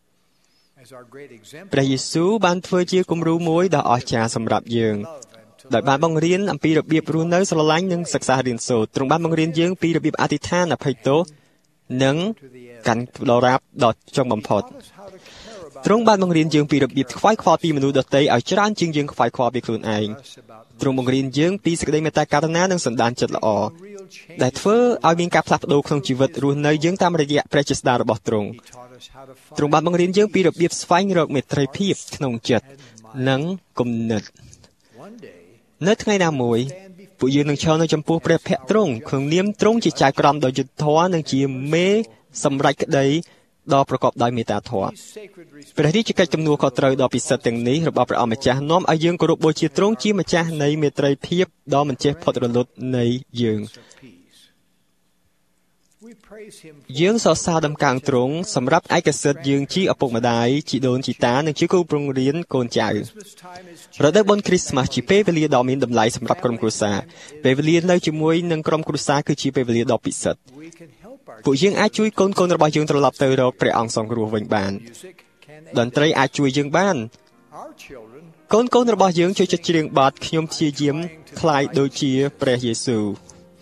ព្រះយេស៊ូវបានធ្វើជាគំរូមួយដ៏អស្ចារ្យសម្រាប់យើងដោយបានបង្រៀនអំពីរបៀបរស់នៅស្រឡាញ់និងសិក្សារៀនសូត្រទ្រង់បានបង្រៀនយើងពីរបៀបអធិដ្ឋានអភ័យទោសនិងកាន់ដរាបដ៏ចុងបំផុតទ្រង់បានបង្រៀនយើងពីរបៀបខ្វាយខ្វល់ពីមនុស្សដទៃឲ្យច្រើនជាងយើងខ្វាយខ្វល់ពីខ្លួនឯងទ្រង់បង្រៀនយើងពីសេចក្តីមេត្តាករុណានិងសន្តានចិត្តល្អដែលធ្វើឲ្យមានការផ្លាស់ប្ដូរក្នុងជីវិតរស់នៅយើងតាមរយៈព្រះចេស្តារបស់ទ្រង់ទ្រង់បានបង្រៀនយើងពីរបៀបស្វែងរកមេត្រីភាពក្នុងចិត្តនិងគំនិតនៅថ្ងៃណាមួយពួកយើងនឹងឈរនៅចំពោះព្រះភ័ក្ត្រទ្រង់ក្នុងនាមទ្រង់ជាចៅក្រមដ៏យុត្តិធម៌និងជាមេសម្រេចក្តីដ៏ប្រកបដោយមេត្តាធម៌ព្រះរាជកិច្ចទំនួលខុសត្រូវដ៏ពិសិដ្ឋទាំងនេះរបស់ព្រះអង្គម្ចាស់នាំឲ្យយើងគោរពបូជាទ្រង់ជាម្ចាស់នៃមេត្រីភាពដ៏មិនចេះផុតរលត់នៃយើងយើងសរសើរដំកើងទ្រង់សម្រាប់ឯកសិទ្ធិយើងជាឪពុកម្ដាយជីដូនជីតានិងជាគ្រូបង្រៀនកូនចៅរដូវបុណ្យគ្រីស្មាស់ជាពេលវេលាដ៏មានតម្លៃសម្រាប់ក្រុមគ្រួសារពេលវេលានៅជាមួយនឹងក្រុមគ្រួសារគឺជាពេលវេលាដ៏ពិសិដ្ឋពួកយើងអាចជួយកូនកូនរបស់យើងត្រឡប់ទៅរកព្រះអង្គសង្គ្រោះវិញបានតន្ត្រីអាចជួយយើងបានកូនកូនរបស់យើងជួយចិត្តច្រៀងបទខ្ញុំព្យាយាមคล้ายដូចជាព្រះយេស៊ូវ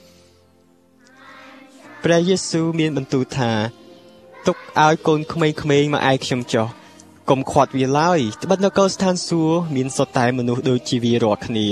ព្រះយេស៊ូវមានបន្ទូលថាទុកឲ្យកូនក្មេងៗមកឯខ្ញុំចុះកុំខាត់វាឡើយត្បិតនគរស្ថានសួគ៌មានសុទ្ធតែមនុស្សដូចជាវារាល់គ្នា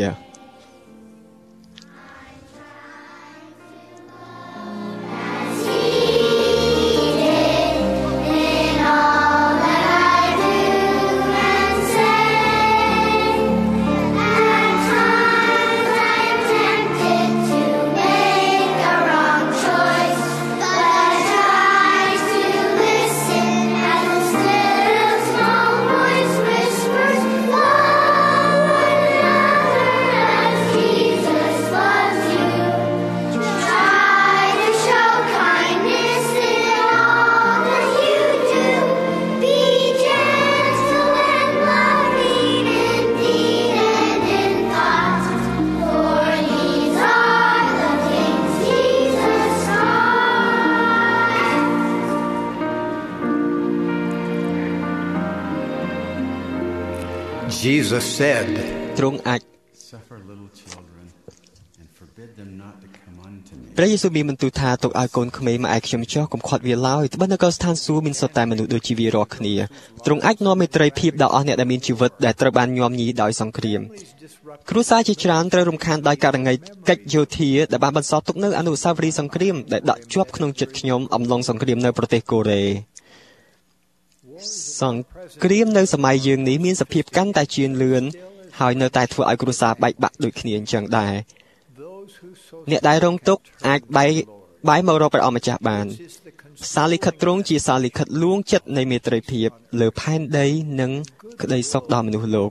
Jesus said, ទ្រង់អាចព្រះយេស៊ូវមានបន្ទូលថាទុកឲ្យកូនក្មេងមកឯខ្ញុំចុះកុំខាត់វាឡើយត្បិតនគរស្ថានសួគ៌មានសុទ្ធតែមនុស្សដូចជាវារាល់គ្នាទ្រង់អាចនាំមេត្រីភាពដល់អស់អ្នកដែលមានជីវិតដែលត្រូវបានញោមញីដោយសង្គ្រាមគ្រួសារជាច្រើនត្រូវរំខានដោយករណីកិច្ចយោធាដែលបានបន្សល់ទុកនៅអនុស្សាវរីយ៍សង្គ្រាមដែលដកជាប់ក្នុងចិត្តខ្ញុំអំឡុងសង្គ្រាមនៅប្រទេសកូរ៉េសង្គ្រាមនៅសម័យយើងនេះមានសភាពកាន់តែជឿនលឿនហើយនៅតែធ្វើឲ្យគ្រួសារបែកបាក់ដូចគ្នាអញ្ចឹងដែរអ្នកដែលរងទុក្ខអាចបែកបែកមករកព្រះអង្គម្ចាស់បានសារលិខិតទ្រង់ជាសារលិខិតលួងចិត្តនៃមេត្រីភាពលើផែនដីនិងក្តីសុខដល់មនុស្សលោក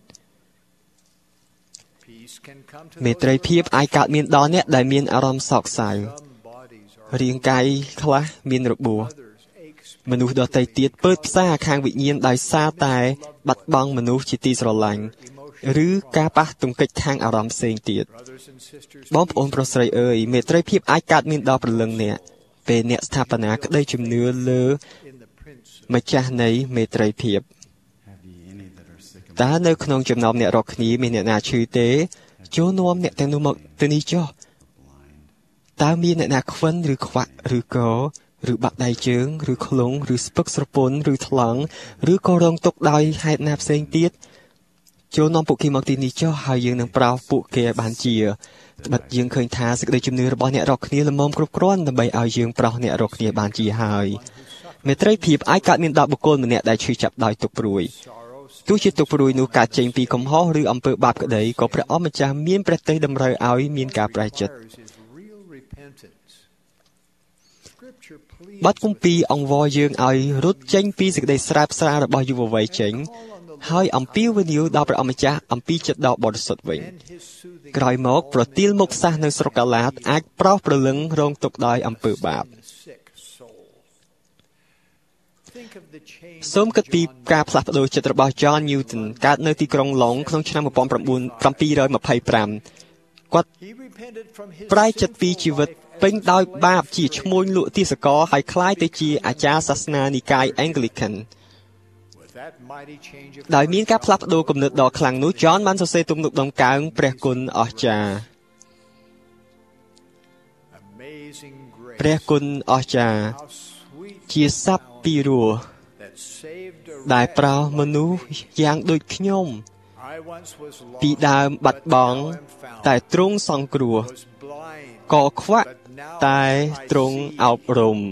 មេត្រីភាពអាចកើតមានដល់អ្នកដែលមានអារម្មណ៍សោកសៅរាងកាយខ្លះមានរបួសមនុស្សដទៃទៀតពើផ្សាខាងវិញ្ញាណដោយសារតែបាត់បង់មនុស្សជាទីស្រឡាញ់ឬការប៉ះទង្គិចខាងអារម្មណ៍ផ្សេងទៀតបងប្អូនប្រុសស្រីអើយមេត្រីភាពអាចកើតមានដល់ព្រលឹងអ្នកពេលអ្នកស្ថាបនាក្តីជំនឿលើម្ចាស់នៃមេត្រីភាពតើនៅក្នុងចំណោមអ្នករកគ្នាមានអ្នកណាឈឺទេចូលនាំអ្នកទាំងនោះមកទៅនេះចុះតើមានអ្នកណាខ្វិនឬខ្វាក់ឬក៏ឬបាក់ដៃជើងឬខ្លងឬស្ពឹកស្រពន់ឬថ្លង់ឬក៏រងទុក្ខដោយហេតុណាផ្សេងទៀតចូលនាំពួកគេមកទីនេះចុះហើយយើងនឹងប្រោសពួកគេបានជាត្បិតយើងឃើញថាសេចក្តីជំនឿរបស់អ្នករកគ្នាល្មមគ្រប់គ្រាន់ដើម្បីឲ្យយើងប្រោសអ្នករកគ្នាបានជាហើយមេត្រីភាពអាចកើតមានដល់បុគ្គលម្នាក់ដែលឈឺចាប់ដោយទុក្ខព្រួយទោះជាទុក្ខព្រួយនោះកើតចេញពីកំហុសឬអំពើបាបក្តីក៏ព្រះអម្ចាស់មានព្រះទ័យតម្រូវឲ្យមានការប្រែចិត្តបទគម្ពីរអង្វរយើងឲ្យរត់ចេញពីសេចក្តីស្រើបស្រាលរបស់យុវវ័យចេញហើយអំពាវនាវដល់ព្រះអម្ចាស់អំពីចិត្តដ៏បរិសុទ្ធវិញក្រោយមកប្រទាលមុខសះនៅស្រុកកាឡាតអាចប្រោសព្រលឹងរងទុក្ខដោយអំពើបាបសូមគិតពីការផ្លាស់ប្ដូរចិត្តរបស់ John Newton កើតនៅទីក្រុងឡុងក្នុងឆ្នាំ 1725 គាត់ប្រែចិត្តពីជីវិតពេញដោយបាបជាឈ្មួញលក់ទាសករហើយក្លាយទៅជាអាចារ្យសាសនានិកាយ Anglican ដោយមានការផ្លាស់ប្ដូរគំនិតដ៏ខ្លាំងនោះ John បានសរសេរទំនុកដំកើងព្រះគុណអស្ចារ្យព្រះគុណអស្ចារ្យជាសព្វពីរោះដែលប្រោសមនុស្សយ៉ាងដូចខ្ញុំពីដើមបាត់បង់តែទ្រង់សង្គ្រោះក៏ខ្វាក់តែទ្រង់អប់រំ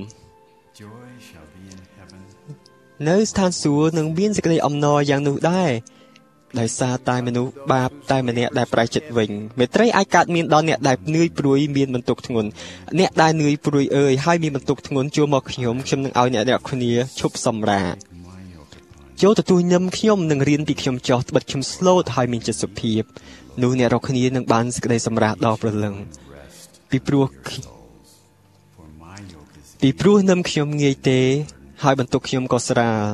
នៅស្ថានសួគ៌នឹងមានសេចក្តីអំណរយ៉ាងនោះដែរដោយសារតែមនុស្សបាបតែម្នាក់ដែលប្រែចិត្តវិញមេត្រីអាចកើតមានដល់អ្នកដែលនឿយព្រួយមានបន្ទុកធ្ងន់អ្នកដែលនឿយព្រួយអើយហើយមានបន្ទុកធ្ងន់ចូលមកខ្ញុំខ្ញុំនឹងឲ្យអ្នករាល់គ្នាឈប់សម្រាកចូលទទួលញឹមខ្ញុំនឹងរៀនពីខ្ញុំចោះត្បិតខ្ញុំស្លូតហើយមានចិត្តសុភាពនោះអ្នករាល់គ្នានឹងបានសេចក្តីសម្រាកដល់ព្រលឹងពីព្រោះពីព្រោះនឹមខ្ញុំងាយទេហើយបន្ទុកខ្ញុំក៏ស្រាល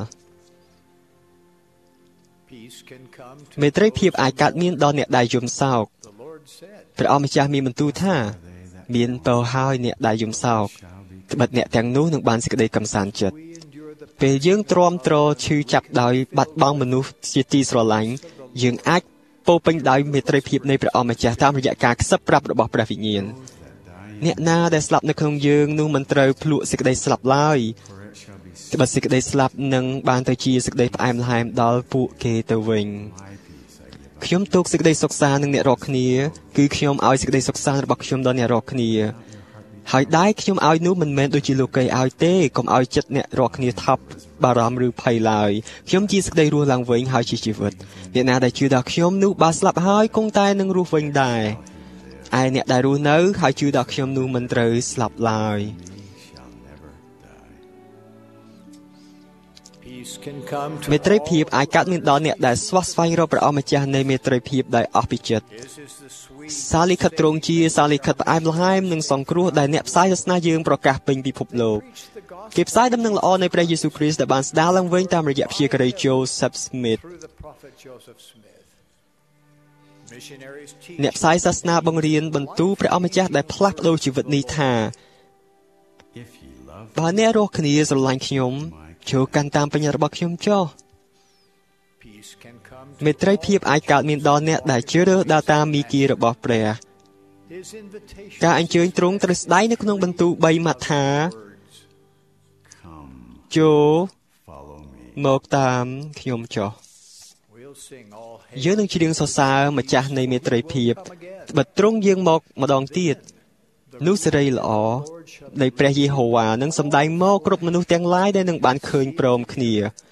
មេត្រីភាពអាចកើតមានដល់អ្នកដែលយំសោកព្រះអង្គម្ចាស់មានបន្ទូលថាមានពរហើយអ្នកដែលយំសោកត្បិតអ្នកទាំងនោះនឹងបានសេចក្តីកំសាន្តចិត្តពេលយើងទ្រាំទ្រឈឺចាប់ដោយបាត់បង់មនុស្សជាទីស្រឡាញ់យើងអាចពោពេញដោយមេត្រីភាពនៃព្រះអង្គម្ចាស់តាមរយៈការខ្សឹបប្រាប់របស់ព្រះវិញ្ញាណអ្នកណាដែលស្លាប់នៅក្នុងយើងនោះមិនត្រូវភ្លក់សេចក្តីស្លាប់ឡើយត្បិតសេចក្តីស្លាប់នឹងបានទៅជាសេចក្តីផ្អែមល្ហែមដល់ពួកគេទៅវិញខ្ញុំទុកសេចក្តីសុខសាន្តនឹងអ្នករាល់គ្នាគឺខ្ញុំឲ្យសេចក្តីសុខសាន្តរបស់ខ្ញុំដល់អ្នករាល់គ្នាហើយដែរខ្ញុំឲ្យនោះមិនមែនដូចជាលោកីឲ្យទេកុំឲ្យចិត្តអ្នករាល់គ្នាថប់បារម្ភឬភ័យឡើយខ្ញុំជាសេចក្តីរស់ឡើងវិញហើយជាជីវិតអ្នកណាដែលជឿដល់ខ្ញុំនោះបើស្លាប់ហើយគង់តែនឹងរស់វិញដែរឯអ្នកដែលរស់នៅហើយជឿដល់ខ្ញុំនោះមិនត្រូវស្លាប់ឡើយមេត្រីភាពអាចកើតមានដល់អ្នកដែលស្វះស្វែងរកព្រះអង្គម្ចាស់នៃមេត្រីភាពដែលអស់ពីចិត្តសាលិខិតទ្រង់ជាសាលិខិតផ្អែមល្ហែមនិងសង្គ្រោះដែលអ្នកផ្សាយសាសនាយើងប្រកាសពេញពិភពលោកគេផ្សាយដំណឹងល្អនៃព្រះយេស៊ូវគ្រីស្ទដែលបានស្ដារឡើងវិញតាមរយៈព្យាការី Joseph Smith អ្នកផ្សាយសាសនាបង្រៀនបន្ទូលព្រះអង្គម្ចាស់ដែលផ្លាស់ប្ដូរជីវិតនេះថាបើអ្នករស់គ្នាស្រឡាញ់ខ្ញុំចូលកាន់តាមបញ្ញត្តិរបស់ខ្ញុំចុះមេត្រីភាពអាចកើតមានដល់អ្នកដែលជឿរើសដើរតាមមីគីរបស់ព្រះការអញ្ជើញទ្រង់ត្រូវស្ដែងនៅក្នុងបន្ទូលបីម៉ាថាចូលមកតាមខ្ញុំចុះយើងនឹងច្រៀងសរសើរម្ចាស់នៃមេត្រីភាពបើទ្រង់យាងមកម្ដងទៀតនោះសេរីល្អនៃព្រះយេហូវ៉ានឹងសម្ដែងមកគ្រប់មនុស្សទាំងឡាយដែលនឹងបានឃើញព្រមគ្នា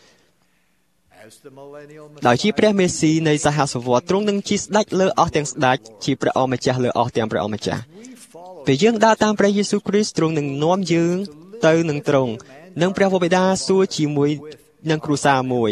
ដោយជាព្រះមេស៊ីនៃសហសវត្តទ្រង់នឹងជាស្ដេចលើអស់ទាំងស្ដេចជាព្រះអម្ចាស់លើអស់ទាំងព្រះអម្ចាស់ពេលយើងដើរតាមព្រះយេស៊ូវគ្រីស្ទទ្រង់នឹងនាំយើងទៅនឹងទ្រង់និងព្រះវរបិតាសួរជាមួយនឹងគ្រួសារមួយ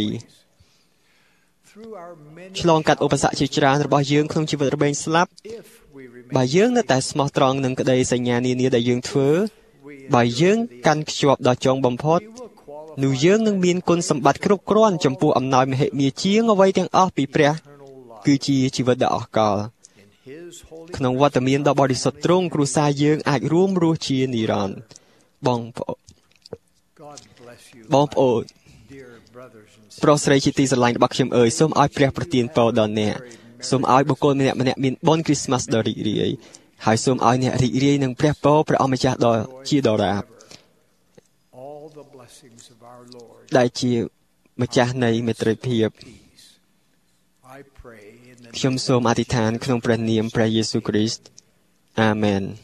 ឆ្លងកាត់ឧបសគ្គជាច្រើនរបស់យើងក្នុងជីវិតរបេងស្លាប់បើយើងនៅតែស្មោះត្រង់នឹងក្តីសញ្ញានានាដែលយើងធ្វើបើយើងកាន់ខ្ជាប់ដល់ចុងបំផុតនោះយើងនឹងមានគុណសម្បត្តិគ្រប់គ្រាន់ចំពោះអំណោយមហិមាជាងអ្វីទាំងអស់ពីព្រះគឺជាជីវិតដ៏អស្ចារ្យក្នុងវត្តមានដ៏បរិសុទ្ធទ្រង់គ្រួសារយើងអាចរួមរស់ជានិរន្តរ៍បងប្អូនបងប្អូនប្រុសស្រីជាទីស្រឡាញ់របស់ខ្ញុំអើយសូមឲ្យព្រះប្រទានពរដល់អ្នកសូមឲ្យបុគ្គលម្នាក់ម្នាក់មានបុណ្យគ្រីស្មាស់ដ៏រីករាយហើយសូមឲ្យអ្នករីករាយនឹងព្រះពរព្រះអម្ចាស់ដ៏ជាដរាបដែលជាម្ចាស់នៃមេត្រីភាពខ្ញុំសូមអធិដ្ឋានក្នុងព្រះនាមព្រះយេស៊ូវគ្រីស្ទអាមែន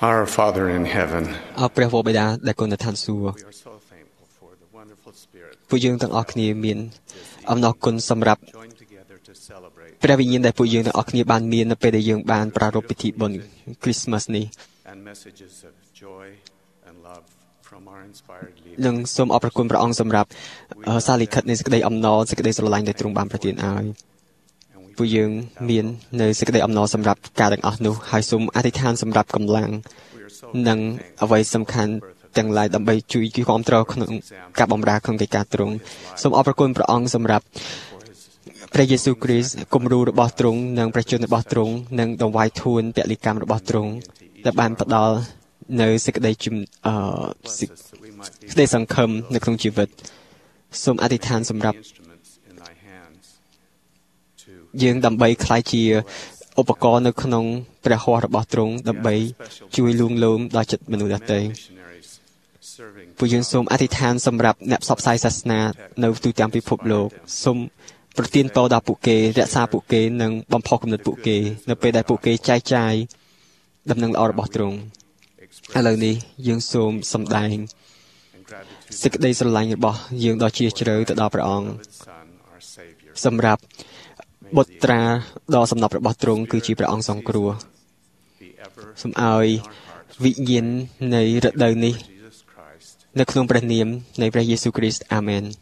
Our Father in heaven, អរព្រះវរបិតាដែលគង់នៅឋានសួគ៌ we are so thankful for the wonderful spirit ពួកយើងទាំងអស់គ្នាមានអំណរគុណសម្រាប់ joined together to celebrate ព្រះវិញ្ញាណដែលពួកយើងទាំងអស់គ្នាបានមាននៅពេលដែលយើងបានប្រារព្ធពិធីបុណ្យ Christmas នេះ and messages of joy and love from our inspired និង leaders. សូមអរគុណព្រះអង្គសម្រាប់អឺសារលិខិតនៃសេចក្តីអំណរសេចក្តីស្រឡាញ់ដែលទ្រង់បានប្រទានឲ្យពួកយើងមាននៅសេចក្តីអំណរសម្រាប់ការទាំងអស់នោះហើយសូមអធិដ្ឋានសម្រាប់កម្លាំង We are so និងអ្វីសំខាន់ទាំងឡាយដើម្បីជួយគាំទ្រក្នុងការបម្រើក្នុងកិច្ចការទ្រង់សូមអរគុណព្រះអង្គសម្រាប់ព្រះយេស៊ូវគ្រីស្ទគំរូរបស់ទ្រង់និងព្រះជន្មរបស់ទ្រង់និងដង្វាយធួនពលិកម្មរបស់ទ្រង់ដែលបានផ្ដល់នៅសេចក្តីជំអឺសេចក្តីសង្ឃឹមនៅក្នុងជីវិតសូមអធិដ្ឋានសម្រាប់ instruments in thy hands to យើងដើម្បីក្លាយជាឧបករណ៍នៅក្នុងព្រះហស្ថរបស់ទ្រង់ដើម្បីជួយលួងលោមដល់ចិត្តមនុស្សដទៃ missionaries serving ពួកយើងសូមអធិដ្ឋានសម្រាប់អ្នកផ្សព្វផ្សាយសាសនានៅទូទាំងពិភពលោកសូមប្រទានពរដល់ពួកគេរក្សាពួកគេនិងបំផុសគំនិតពួកគេនៅពេលដែលពួកគេចែកចាយដំណឹងល្អរបស់ទ្រង់ឥឡូវនេះយើងសូមសម្ដែង and gratitude សេចក្តីស្រឡាញ់របស់យើងដ៏ជ្រាលជ្រៅទៅដល់ព្រះអង្គ to the Son, our Savior. សម្រាប់បុត្រាដ៏សំណប់របស់ទ្រង់គឺជាព្រះអង្គសង្គ្រោះ Be ever សូមឲ្យវិញ្ញាណនៃរដូវនេះ Jesus Christ. នៅក្នុងព្រះនាមនៃព្រះយេស៊ូវគ្រីស្ទអាមែន